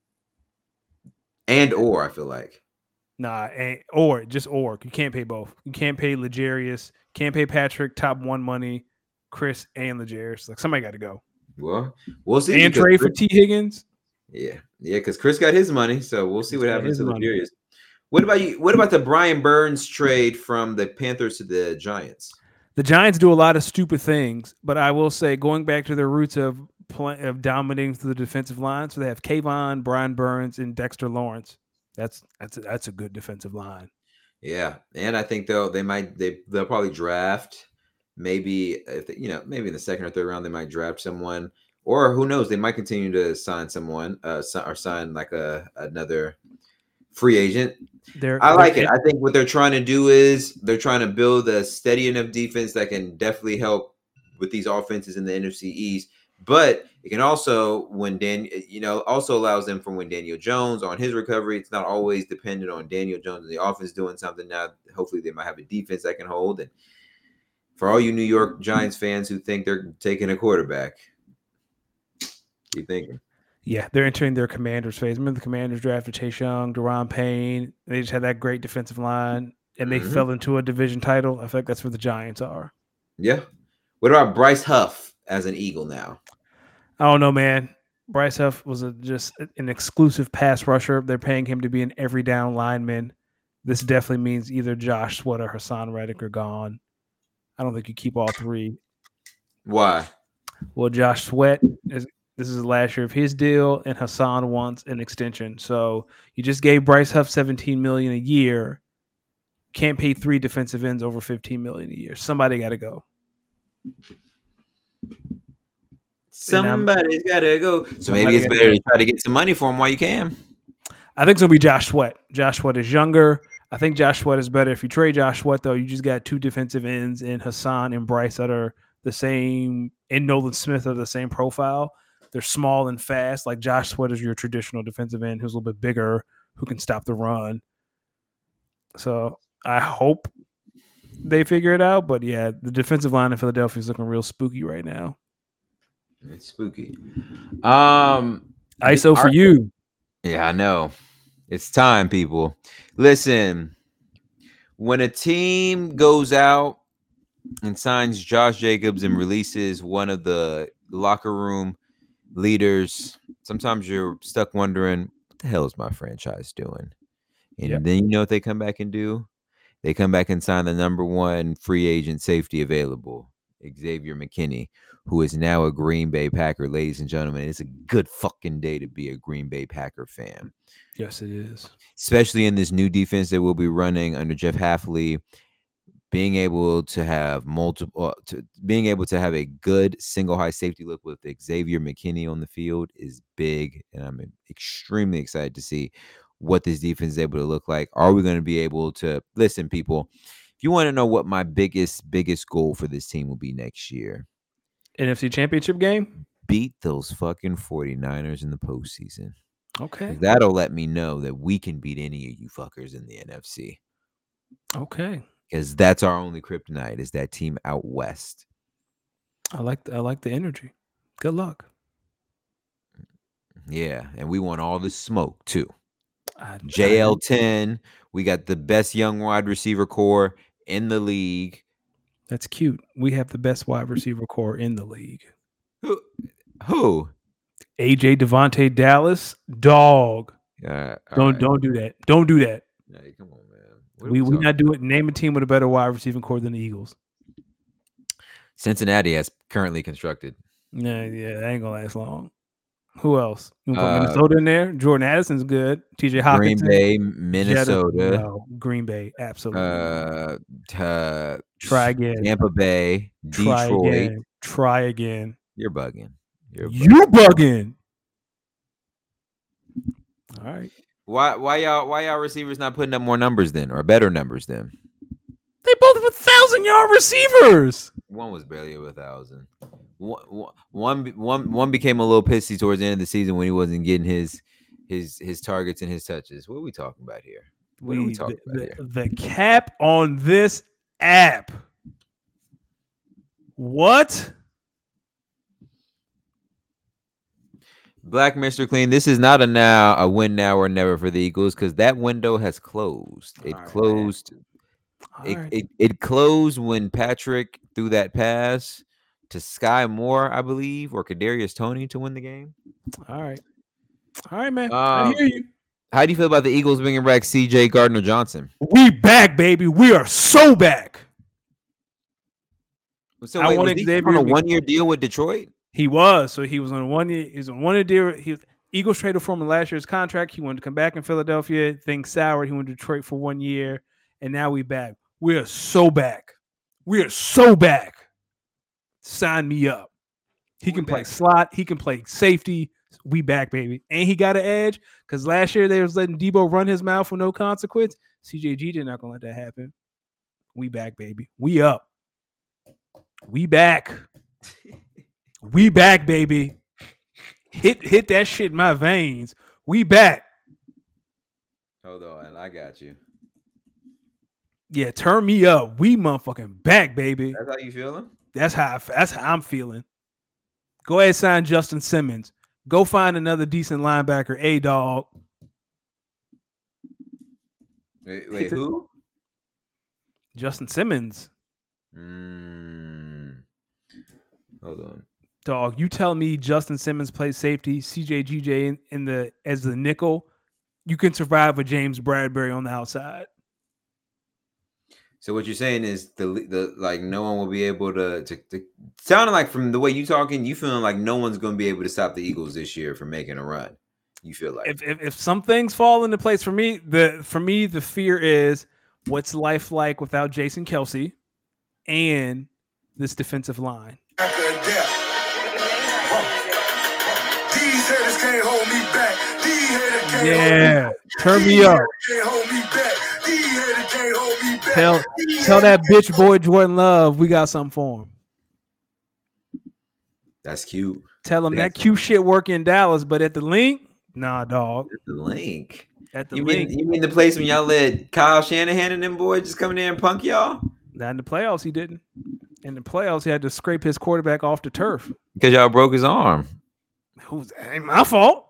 And or, I feel like. Nah, and, or, just or. You can't pay both. You can't pay L'Jarius. Can't pay Patrick top one money, Chris and L'Jarius. Like, somebody got to go. Well, we'll see. And trade for T. Higgins. Yeah, yeah, because Chris got his money, so we'll see what happens to L'Jarius. What about you? What about the Brian Burns trade from the Panthers to the Giants? The Giants do a lot of stupid things, but I will say, going back to their roots of play, of dominating through the defensive line, so they have Kayvon, Brian Burns, and Dexter Lawrence. That's that's a, that's a good defensive line. Yeah, and I think they'll they might they they'll probably draft. Maybe if they, you know, maybe in the second or third round they might draft someone, or who knows, they might continue to sign someone, uh, or sign like a another free agent. They're, I like they're, it. I think what they're trying to do is they're trying to build a steady enough defense that can definitely help with these offenses in the N F C East. But it can also, when Dan, you know, also allows them from when Daniel Jones on his recovery. It's not always dependent on Daniel Jones and the offense doing something. Now, hopefully, they might have a defense that can hold. And for all you New York Giants fans who think they're taking a quarterback, keep thinking. Yeah, they're entering their Commanders phase. Remember the Commanders drafted Chase Young, Daron Payne. They just had that great defensive line, and they mm-hmm. fell into a division title. I think that's where the Giants are. Yeah. What about Bryce Huff as an Eagle now? I don't know, man. Bryce Huff was a, just an exclusive pass rusher. They're paying him to be an every down lineman. This definitely means either Josh Sweat or Hassan Reddick are gone. I don't think you keep all three. Why? Well, Josh Sweat is This is the last year of his deal, and Hassan wants an extension. So you just gave Bryce Huff seventeen million dollars a year. Can't pay three defensive ends over fifteen million dollars a year. Somebody got to go. Somebody's got to go. So maybe it's better to try to get some money for him while you can. I think it's going to be Josh Sweat. Josh Sweat is younger. I think Josh Sweat is better. If you trade Josh Sweat, though, you just got two defensive ends in Hassan and Bryce that are the same, and Nolan Smith are the same profile. They're small and fast. Like Josh Sweat is your traditional defensive end who's a little bit bigger, who can stop the run. So I hope they figure it out. But, yeah, the defensive line in Philadelphia is looking real spooky right now. It's spooky. Um, I S O for you. Yeah, I know. It's time, people. Listen, when a team goes out and signs Josh Jacobs and releases one of the locker room leaders, sometimes you're stuck wondering, what the hell is my franchise doing? And yep. then you know what they come back and do? They come back and sign the number one free agent safety available, Xavier McKinney, who is now a Green Bay Packer. Ladies and gentlemen, it's a good fucking day to be a Green Bay Packer fan. Yes, it is. Especially in this new defense that we'll be running under Jeff Hafley. Being able to have multiple, uh, to, being able to have a good single high safety look with Xavier McKinney on the field is big, and I'm extremely excited to see what this defense is able to look like. Are we going to be able to listen, people? If you want to know what my biggest, biggest goal for this team will be next year, N F C Championship game, beat those fucking 49ers in the postseason. Okay, that'll let me know that we can beat any of you fuckers in the N F C. Okay. Because that's our only kryptonite, is that team out west. I like the, I like the energy. Good luck. Yeah, and we want all the smoke too. I, J L ten, we got the best young wide receiver core in the league. That's cute. We have the best wide receiver core in the league. Who? Who? A J Devontae Dallas, dog. Uh, don't right. don't do that. Don't do that. Hey, come on, man. We we not do it. Name a team with a better wide receiving core than the Eagles. Cincinnati has currently constructed. Yeah, yeah, that ain't gonna last long. Who else? You can put uh, Minnesota in there. Jordan Addison's good. T J Hockenson. Green Bay, Minnesota. Jetta, no, Green Bay, absolutely. Uh, uh, Try again. Tampa Bay, Try Detroit. Again. Try again. You're bugging. You're bugging. You bugging. All right. Why why y'all why y'all receivers not putting up more numbers then, or better numbers then? They both have thousand yard receivers. One was barely over a thousand. One, one, one, one became a little pissy towards the end of the season when he wasn't getting his his his targets and his touches. What are we talking about here? What we, are we talking the, about the, here? The cap on this app. What? Black Mister Clean, this is not a now a win now or never for the Eagles, because that window has closed. It All closed. Right. It, Right. it it closed when Patrick threw that pass to Sky Moore, I believe, or Kadarius Toney to win the game. All right. All right, man. Um, I hear you. How do you feel about the Eagles bringing back C J Gardner-Johnson? We back, baby. We are so back. So wait, was he on a one-year deal with Detroit? He was. So he was on a one year. He's on one year deal. He Eagles traded for him in last year's contract. He wanted to come back in Philadelphia. Things soured. He went to Detroit for one year, and now we back. We are so back. We are so back. Sign me up. He we can back. play slot. He can play safety. We back, baby. And he got an edge because last year they was letting Debo run his mouth for no consequence. C J G did not gonna let that happen. We back, baby. We up. We back. We back, baby. Hit hit that shit in my veins. We back. Hold on, I got you. Yeah, turn me up. We motherfucking back, baby. That's how you feeling? That's how I, that's how I'm feeling. Go ahead, sign Justin Simmons. Go find another decent linebacker. A dog. Wait, wait who? Justin Simmons. Mm. Hold on. Dog, you tell me Justin Simmons plays safety, C J G J in, in the as the nickel, you can survive with James Bradbury on the outside. So what you're saying is the the like no one will be able to to, to sounding like from the way you talking, you feeling like no one's going to be able to stop the Eagles this year from making a run. You feel like if, if if some things fall into place for me, the for me the fear is what's life like without Jason Kelce and this defensive line. These haters can't hold me back. These haters can't Yeah, hold me turn These me up. haters can't hold me back. These haters can't hold me back. Tell These tell that haters- bitch boy Jordan Love we got something for him. that's cute. Tell him That's- that cute shit work in Dallas, but at the link, nah, dog. The link. At the You link, mean you mean the place when y'all let Kyle Shanahan and them boys just come in there and punk y'all? not in the playoffs. He didn't. In the playoffs, he had to scrape his quarterback off the turf. Because y'all broke his arm. Who's ain't my fault?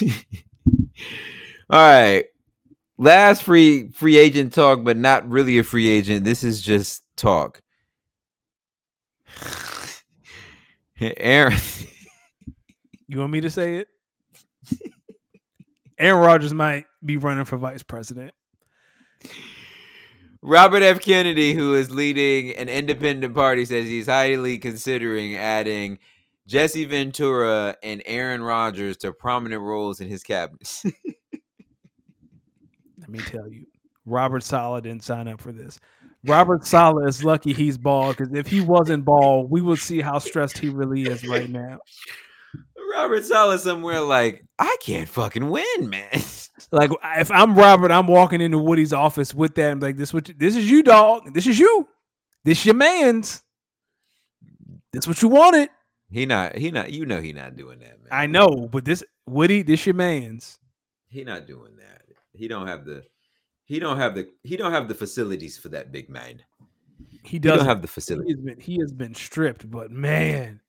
All right. Last free free agent talk, but not really a free agent. This is just talk. Aaron. You want me to say it? Aaron Rodgers might be running for vice president. Robert F. Kennedy, who is leading an independent party, says he's highly considering adding Jesse Ventura and Aaron Rodgers to prominent roles in his cabinet. Let me tell you, Robert Saleh didn't sign up for this. Robert Saleh is lucky he's bald, because if he wasn't bald, we would see how stressed he really is right now. Robert Saleh somewhere like, I can't fucking win, man. Like, if I'm Robert, I'm walking into Woody's office with that. I'm like, this what you, this is you, dog. This is you. This your man's. This what you wanted. He not, he not, you know he not doing that, man. I know, but this Woody, this your man's. He not doing that. He don't have the he don't have the he don't have the facilities for that big man. He He doesn't don't have the He facility. has been, he has been stripped, but man,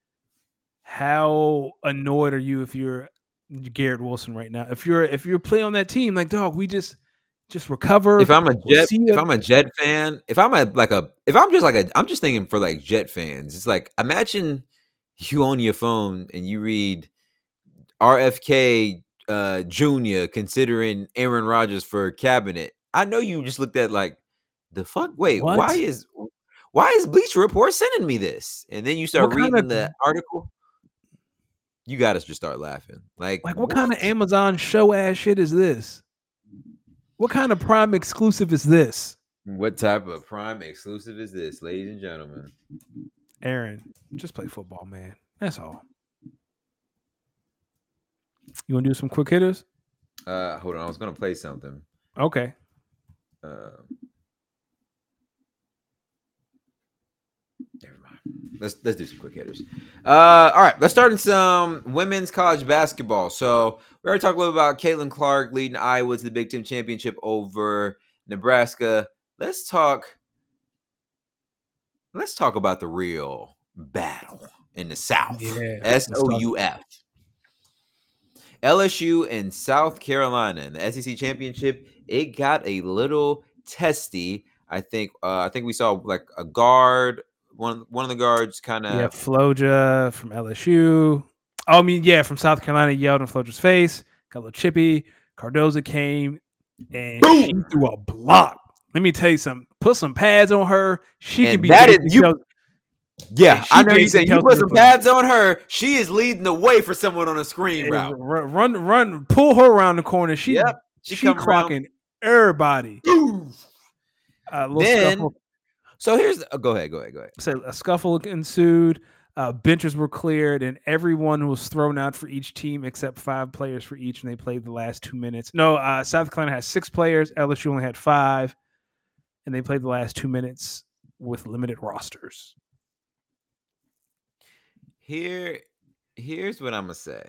how annoyed are you if you're Garrett Wilson right now? If you're if you're playing on that team, like, dog, we just just recover. If I'm a We'll Jet, see if ya. I'm a Jet fan, if I'm a like a if I'm just like a I'm just thinking for like Jet fans. It's like imagine you on your phone and you read R F K uh Junior considering Aaron Rodgers for cabinet. I know you just looked at like the fuck. Wait, What? why is why is Bleacher Report sending me this? And then you start What kind reading of- the article. You got to just start laughing. Like, Like, what, kind of Amazon show ass shit is this? What kind of Prime exclusive is this? What type of Prime exclusive is this, ladies and gentlemen? Aaron, just play football, man. That's all. You want to do some quick hitters? Uh, hold on, I was gonna play something. Okay. Uh, never mind. Let's let's do some quick hitters. Uh, all right, let's start in some women's college basketball. So we already talked a little about Caitlin Clark leading Iowa to the Big Ten championship over Nebraska. Let's talk. Let's talk about the real battle in the South. Yeah, S let's O talk. U F. L S U and South Carolina in the S E C championship. It got a little testy. I think. Uh, I think we saw like a guard. One one of the guards kind of. Yeah, Floja from L S U. Oh, I mean, yeah, from South Carolina yelled in Floja's face. Got a little chippy. Cardoza came and she threw a block. Let me tell you something. Put some pads on her. She And can be. that is- Jason you- Kelce. Yeah, she I know you Jason saying you Kelce put some for- pads on her. She is leading the way for someone on a screen route. Run, run, run, pull her around the corner. She, Yep, she, come around. clocking everybody. Boom. Uh, little Then- scuffle. So here's. Oh, go ahead. Go ahead. Go ahead. So a scuffle ensued. Uh, benches were cleared, and everyone was thrown out for each team except five players for each, and they played the last two minutes. No, uh, South Carolina has six players. L S U only had five, and they played the last two minutes with limited rosters. Here, here's what I'm gonna say.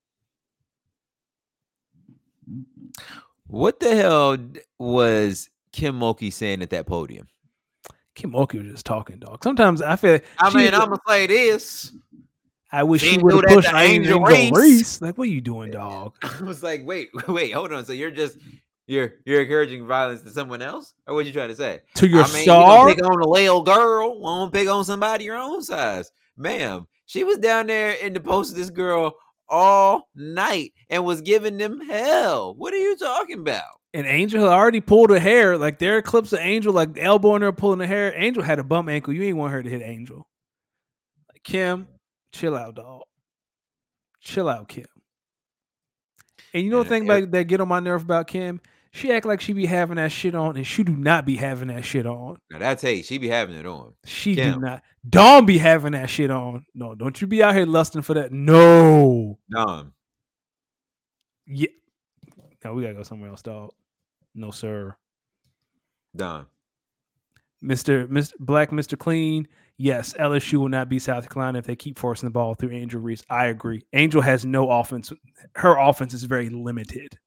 What the hell d- was Kim Mulkey saying at that podium? Kim Mulkey was just talking, dog. Sometimes I feel. I she mean, is- I'm gonna say this. I wish she she didn't would do have that pushed to Angel Angel Reese. Reese. Like, what are you doing, dog? I was like, wait, wait, hold on. So you're just you're you're encouraging violence to someone else, or what you trying to say? To your I mean, star? you gonna pick on a little girl, won't pick on somebody your own size, ma'am. She was down there in the post of this girl all night and was giving them hell. What are you talking about? And Angel had already pulled her hair. Like there are clips of Angel like elbowing her, pulling her hair. Angel had a bum ankle. You ain't want her to hit Angel. Like Kim, chill out, dog. Chill out, Kim. And you know the thing about that get on my nerve about Kim? She act like she be having that shit on, and she do not be having that shit on. Now that's hey, she be having it on. She Kim. do not. Dawn be having that shit on. No, don't you be out here lusting for that. No. Dawn. Yeah. No, we gotta go somewhere else, dog. No, sir. Dawn. Mister Mister Black Mister Clean. Yes, L S U will not beat South Carolina if they keep forcing the ball through Angel Reese. I agree. Angel has no offense. Her offense is very limited.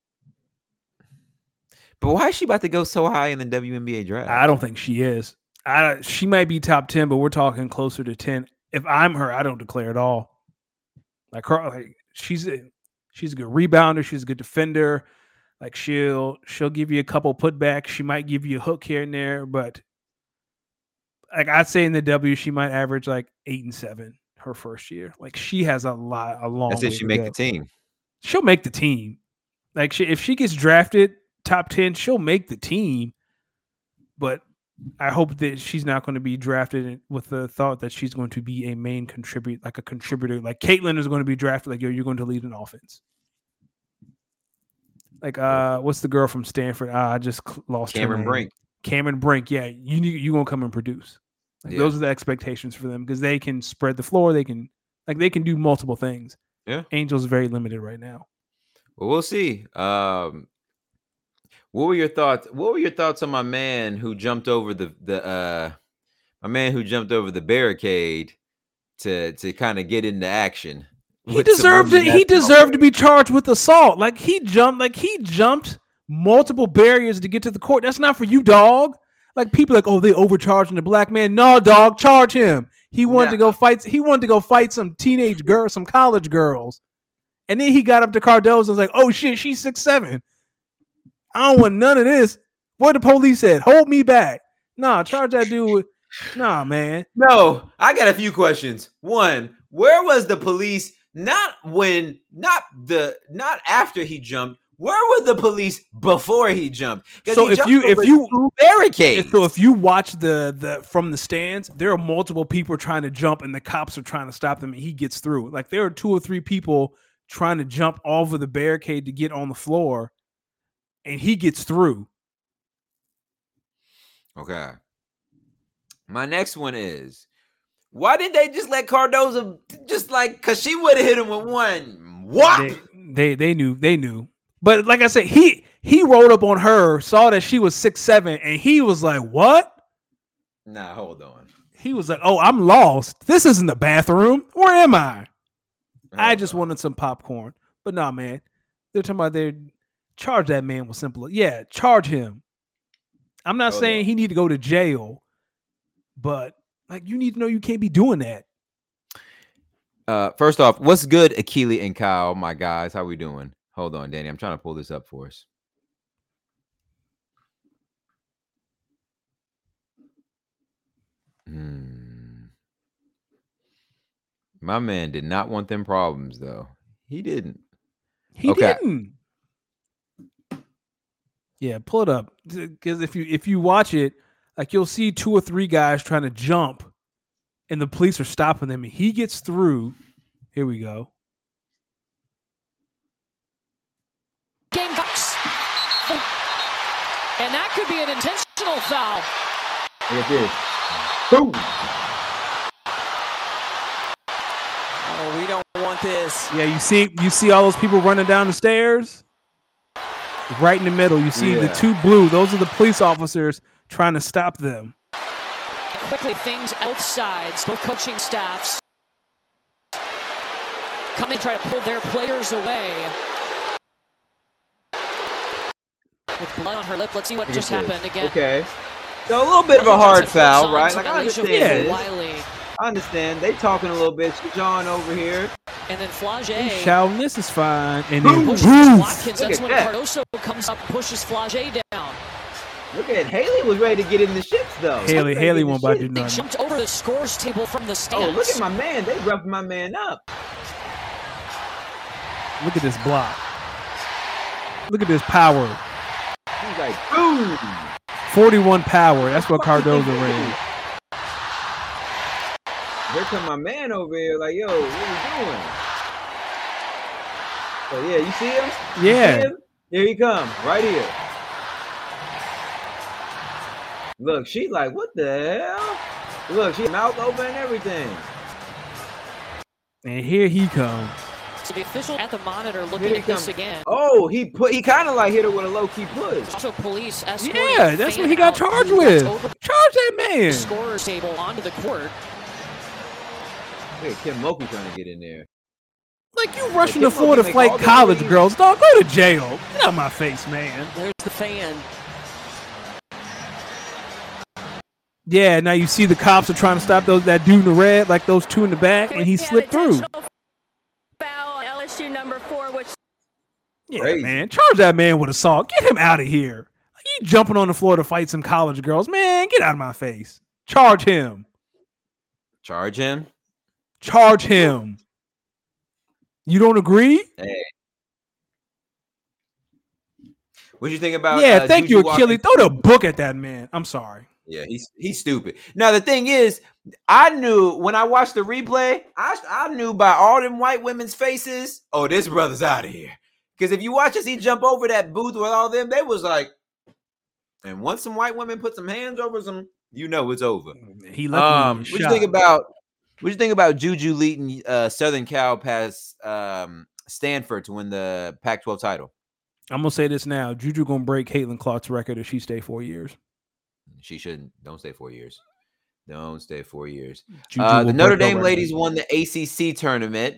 But why is she about to go so high in the W N B A draft? I don't think she is. I she might be top ten, but we're talking closer to ten. If I'm her, I don't declare at all. Like her, like she's a, she's a good rebounder. She's a good defender. Like she'll she'll give you a couple putbacks. She might give you a hook here and there, but like I'd say in the W, she might average like eight and seven her first year. Like she has a lot, a long. That's if she make the team. She'll make the team. Like she, if she gets drafted top ten, she'll make the team. But I hope that she's not going to be drafted with the thought that she's going to be a main contributor, like a contributor. Like Caitlin is going to be drafted. Like yo, you're going to lead an offense. Like uh, what's the girl from Stanford? Uh, I just lost Cameron Brink. Cameron Brink, yeah, you you gonna come and produce. Like, yeah. Those are the expectations for them because they can spread the floor. They can like they can do multiple things. Yeah, Angel's very limited right now. Well, we'll see. Um, what were your thoughts? What were your thoughts on my man who jumped over the the uh, my man who jumped over the barricade to to kind of get into action? He deserved it. He deserved to be charged with assault. Like he jumped. Like he jumped. Multiple barriers to get to the court. That's not for you, dog. Like people like, oh, they overcharging the black man. No, dog, charge him. He wanted yeah. to go fight. He wanted to go fight some teenage girls, some college girls. And then he got up to Cardozo and was like, oh shit, she's six seven. I don't want none of this. What the police said, hold me back. Nah, charge that dude with nah, man. No, I got a few questions. One, where was the police? Not when, not the, not after he jumped. Where were the police before he jumped? So he if jumped you if you barricades. So if you watch the the from the stands, there are multiple people trying to jump, and the cops are trying to stop them, and he gets through. Like there are two or three people trying to jump over the barricade to get on the floor, and he gets through. Okay. My next one is, why did they just let Cardozo just like? Because she would have hit him with one. What? They, they they knew they knew. But like I said, he he rolled up on her, saw that she was six seven, and he was like, what? Nah, hold on. He was like, oh, I'm lost. This isn't the bathroom. Where am I? Oh, I just wanted some popcorn. But nah, man. They're talking about they charge that man with simple. Yeah, charge him. I'm not hold saying on. He need to go to jail, but like you need to know you can't be doing that. Uh, first off, what's good, Akili and Kyle, my guys? How we doing? Hold on, Danny. I'm trying to pull this up for us. Hmm. My man did not want them problems, though. He didn't. He okay. didn't. Yeah, pull it up. Because if you if you watch it, like you'll see two or three guys trying to jump, and the police are stopping them, and he gets through. Here we go. Gamecocks. And that could be an intentional foul. It is. Boom. Oh, we don't want this. Yeah, you see, you see all those people running down the stairs. Right in the middle, you see yeah. the two blue. Those are the police officers trying to stop them. Quickly, things outside. Both coaching staffs come and try to pull their players away. With blood on her lip, let's see what just happened again. Okay. So a little bit of a hard foul, right? Like I understand yeah. this. I understand. They talking a little bit. John over here. And then Flage. Shouting, this is fine. And then pushes Watkins. That's when that. Cardozo comes up and pushes Flage down. Look at Haley was ready to get in the shits though. Haley, Haley won't about to do nothing. They jumped over the scores table from the stands. Oh, look at my man. They roughed my man up. Look at this block. Look at this power. like, boom. forty-one power. That's what Cardozo ran. Here come my man over here, like, yo, what are you doing? So yeah, you see him? You Yeah. see him? Here he comes, right here. Look, she's like, what the hell? Look, she mouth open and everything. And here he comes. So the official at the monitor looking Here he at this comes. again. Oh, he put he kind of like hit her with a low key push. Also, police escorting Yeah, a that's fan what he got out charged who with. walks over Charge that the man. scorer's table onto the court. Look at Kim Mulkey trying to get in there. Like you rushing Kim to Florida Mulkey make flight all the college moves. girls, dog. Go to jail. Get out my face, man. There's the fan. Yeah, now you see the cops are trying to stop those that dude in the red, like those two in the back, and he slipped through. Foul on L S U number four, which Yeah, Crazy. man. Charge that man with assault. Get him out of here. Like, you jumping on the floor to fight some college girls. Man, get out of my face. Charge him. Charge him. Charge him. You don't agree? Hey. What do you think about? Yeah, uh, thank Juju you, Achilles. walking- Throw the book at that man. I'm sorry. Yeah, he's he's stupid. Now the thing is, I knew when I watched the replay, I I knew by all them white women's faces, oh, this brother's out of here. Because if you watch us, he jump over that booth with all them, they was like, and once some white women put some hands over some, you know it's over. He let Um, me what get you think shot. about what you think about Juju leading uh, Southern Cal past um, Stanford to win the Pac twelve title? I'm gonna say this now. Juju gonna break Caitlin Clark's record if she stay four years. She shouldn't. Don't stay four years. Don't stay four years. Juju Uh, the will Notre break her Dame record. ladies won the A C C tournament.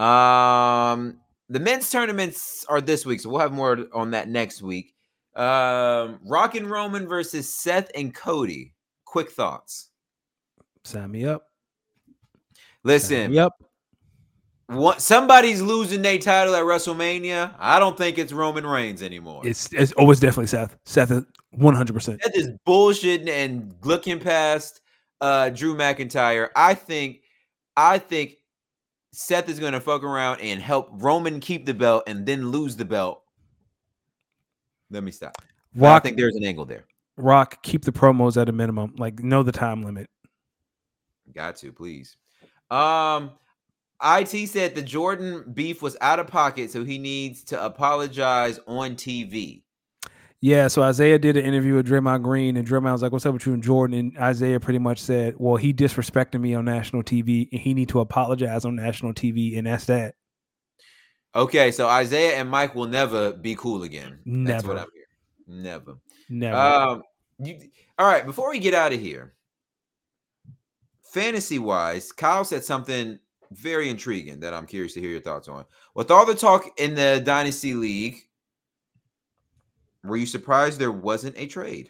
Um, the men's tournaments are this week, so we'll have more on that next week. Um, Rock and Roman versus Seth and Cody. Quick thoughts. Sign me up. Listen, Yep. what, somebody's losing their title at WrestleMania. I don't think it's Roman Reigns anymore. It's it's always definitely Seth. Seth is one hundred percent. That is bullshit and looking past uh, Drew McIntyre. I think, I think Seth is going to fuck around and help Roman keep the belt and then lose the belt. Let me stop. But I Rock, think there's an angle there. Rock, keep the promos at a minimum. Like, know the time limit. Got to, please. Um, I T said the Jordan beef was out of pocket, so he needs to apologize on T V. Yeah, so Isaiah did an interview with Draymond Green, and Draymond was like, "What's up with you and Jordan?" And Isaiah pretty much said, "Well, he disrespected me on national T V, and he need to apologize on national T V, and that's that." Okay, so Isaiah and Mike will never be cool again. That's what Never. I'm hearing. Never. Never. Um, you, all right, before we get out of here, fantasy wise, Kyle said something very intriguing that I'm curious to hear your thoughts on. With all the talk in the Dynasty League, were you surprised there wasn't a trade?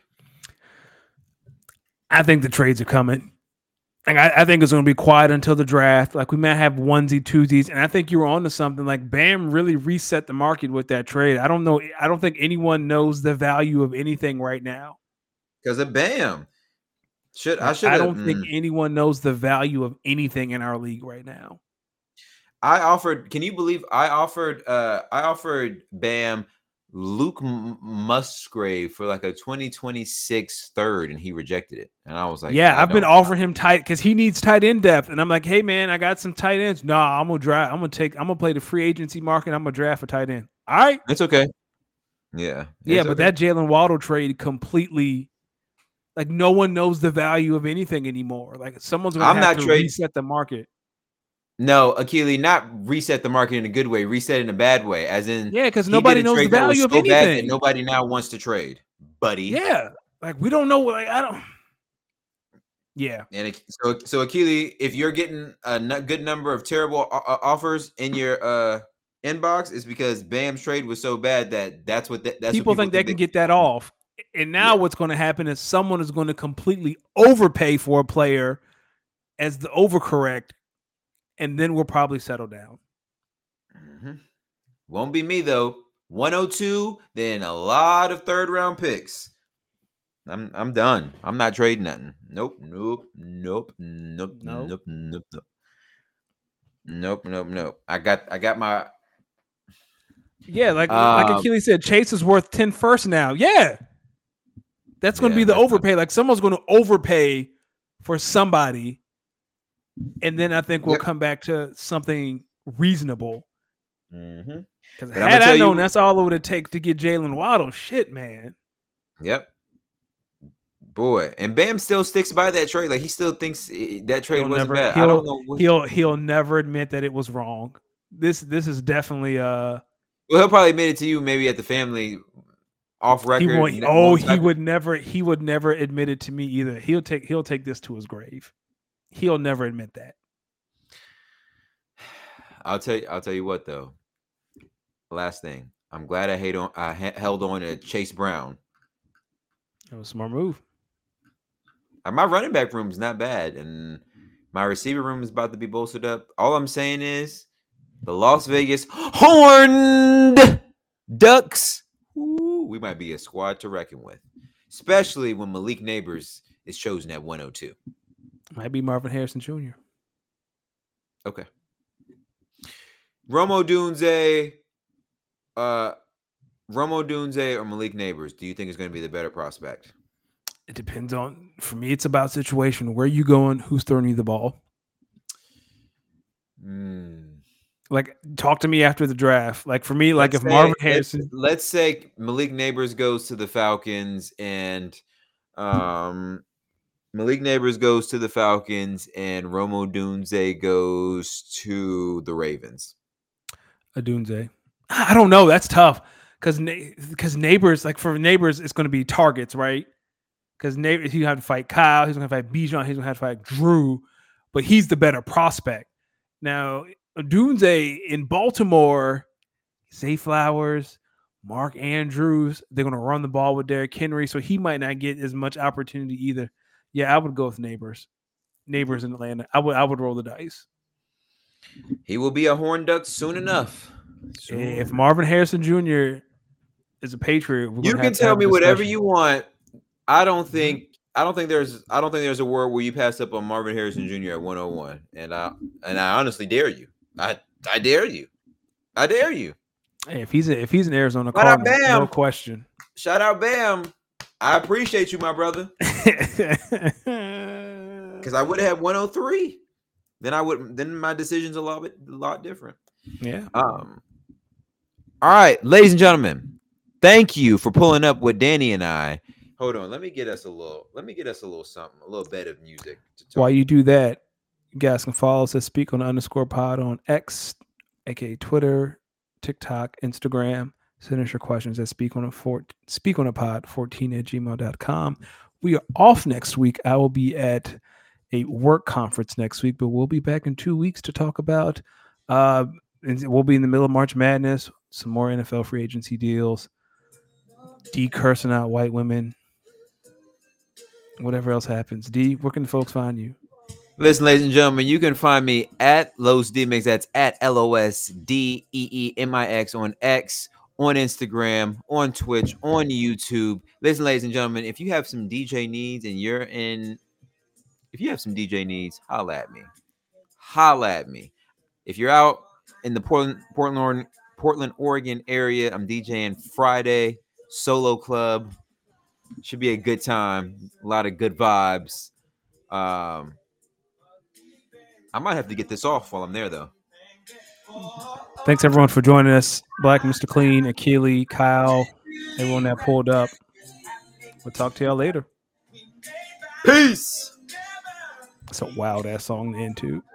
I think the trades are coming. Like, I, I think it's going to be quiet until the draft. Like, we might have onesie, twosies, and I think you were on to something. Like, Bam really reset the market with that trade. I don't know. I don't think anyone knows the value of anything right now. Because of Bam. Should I should I have don't think anyone knows the value of anything in our league right now. I offered, can you believe I offered uh I offered Bam Luke M- Musgrave for like a twenty twenty-six third, and he rejected it. And I was like, Yeah, I I've been don't- offering him tight because he needs tight end depth. And I'm like, hey man, I got some tight ends. Nah, I'm gonna draft. I'm gonna take. I'm gonna play the free agency market. I'm gonna draft a tight end. All right. It's okay. Yeah. Yeah, it's but okay. that Jalen Waddle trade completely, like, no one knows the value of anything anymore. Like, someone's gonna I'm have not to trade- reset the market. No, Akili, not reset the market in a good way, reset in a bad way. As in, Yeah, because he nobody did a knows the trade that was value of so bad that anything. nobody now wants to trade, buddy. Yeah, like we don't know. Like I don't. Yeah, And it- so, so Akili, if you're getting a n- good number of terrible o- o- offers in your uh inbox, it's because Bam's trade was so bad that that's what th- that's people what think they can get that off. And now what's going to happen is someone is going to completely overpay for a player as the overcorrect, and then we'll probably settle down. Mhm. Won't be me though. one oh two, then a lot of third round picks. I'm I'm done. I'm not trading nothing. Nope, nope, nope, nope, Nope. nope, nope, nope. Nope, nope, nope. I got I got my Yeah, like like Um, Achilles said, Chase is worth ten first now. Yeah, That's going to Yeah, be the that's overpay. Like someone's going to overpay for somebody, and then I think we'll Yep. come back to something reasonable. Mm-hmm. Because But I'ma had I tell known you- that's all it would take to get Jalen Waddle, shit, man. Yep. Boy, and Bam still sticks by that trade. Like he still thinks eh, that trade He'll wasn't never, bad. he'll, I don't know. What, he'll he'll never admit that it was wrong. This this is definitely uh well, he'll probably admit it to you, maybe at the family off record. he won't, ne- oh won't he type it. would never he would never admit it to me either. He'll take he'll take this to his grave. He'll never admit that. I'll tell you. I'll tell you what though. Last thing, I'm glad I hate on. I ha- held on to Chase Brown. It was a smart move. Uh, My running back room is not bad, and my receiver room is about to be bolstered up. All I'm saying is the Las Vegas Horned Ducks. Ooh, we might be a squad to reckon with, especially when Malik Neighbors is chosen at one oh two. Might be Marvin Harrison Junior Okay. Romo Dunze, uh, Romo Dunze or Malik Neighbors, do you think is going to be the better prospect? It depends on, for me, it's about situation. Where you going? Who's throwing you the ball? Hmm. Like, talk to me after the draft. Like, for me, like Let's if say- Marvin let's- Harrison, let's say Malik Neighbors goes to the Falcons and um Malik Neighbors goes to the Falcons and Romo Dunze goes to the Ravens. Adunze. I don't know. That's tough because because neighbors, like for neighbors, it's going to be targets, right? Because neighbors, he's going to have to fight Kyle. He's going to have to fight Bijan. He's going to have to fight Drew, but he's the better prospect. Now, Adunze in Baltimore, Zay Flowers, Mark Andrews, they're going to run the ball with Derrick Henry, so he might not get as much opportunity either. Yeah, I would go with neighbors. Neighbors in Atlanta. I would I would roll the dice. He will be a Horn Duck soon enough. Soon. If Marvin Harrison Junior is a Patriot, we're You gonna can have to tell have a me whatever discussion. you want. I don't think I don't think there's I don't think there's a world where you pass up on Marvin Harrison Junior at one oh one. And I and I honestly dare you. I I dare you. I dare you. Hey, if he's a, if he's an Arizona Shout out Cardinal, no Bam. question. Shout out Bam. I appreciate you, my brother. Because I would have had one oh three. Then I would then my decision's a lot bit a lot different. yeah. Um all right, ladies and gentlemen, thank you for pulling up with Danny and I. Hold on, let me get us a little let me get us a little something, a little bit of music to talk. While you do that, you guys can follow us at Speak on the underscore pod on X, aka Twitter, TikTok, Instagram. Send us your questions at speak on a four, speak on a pod fourteen at gmail dot com. We are off next week. I will be at a work conference next week, but we'll be back in two weeks to talk about uh and we'll be in the middle of March Madness, some more N F L free agency deals, de-cursing out white women, whatever else happens. D, where can folks find you? Listen, ladies and gentlemen, you can find me at Los D Mix. That's at L O S D E E M I X on X, on Instagram, on Twitch, on YouTube. Listen, ladies and gentlemen, if you have some D J needs and you're in, if you have some D J needs, holla at me. Holla at me. If you're out in the Portland, Portland, Portland, Oregon area, I'm DJing Friday, Solo Club. Should be a good time. A lot of good vibes. Um, I might have to get this off while I'm there, though. Thanks everyone for joining us. Black, Mister Clean, Akili, Kyle, everyone that pulled up. We'll talk to y'all later. Peace. It's a wild ass song to end to.